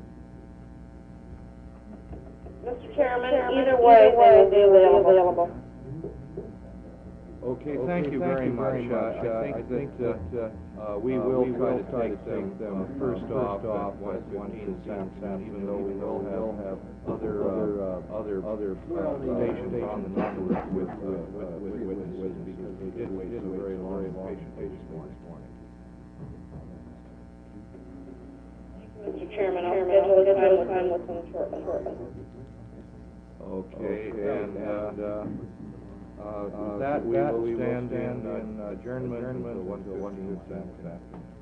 S10: Mister Chairman, either way, they will be available.
S3: Okay, thank you very much. Uh, I think, I think that, uh, uh, we will try to take them, them first off at one fifteen this afternoon, even though we will have other, uh, other, other, uh, stations on the network with, uh, with, with witnesses, because they did wait so very long, patient, patient this morning.
S10: Mister Chairman, I'll schedule a time with them shortly.
S3: Okay, and, and, uh, uh, with that, we will stand in adjournment until one fifteen this afternoon.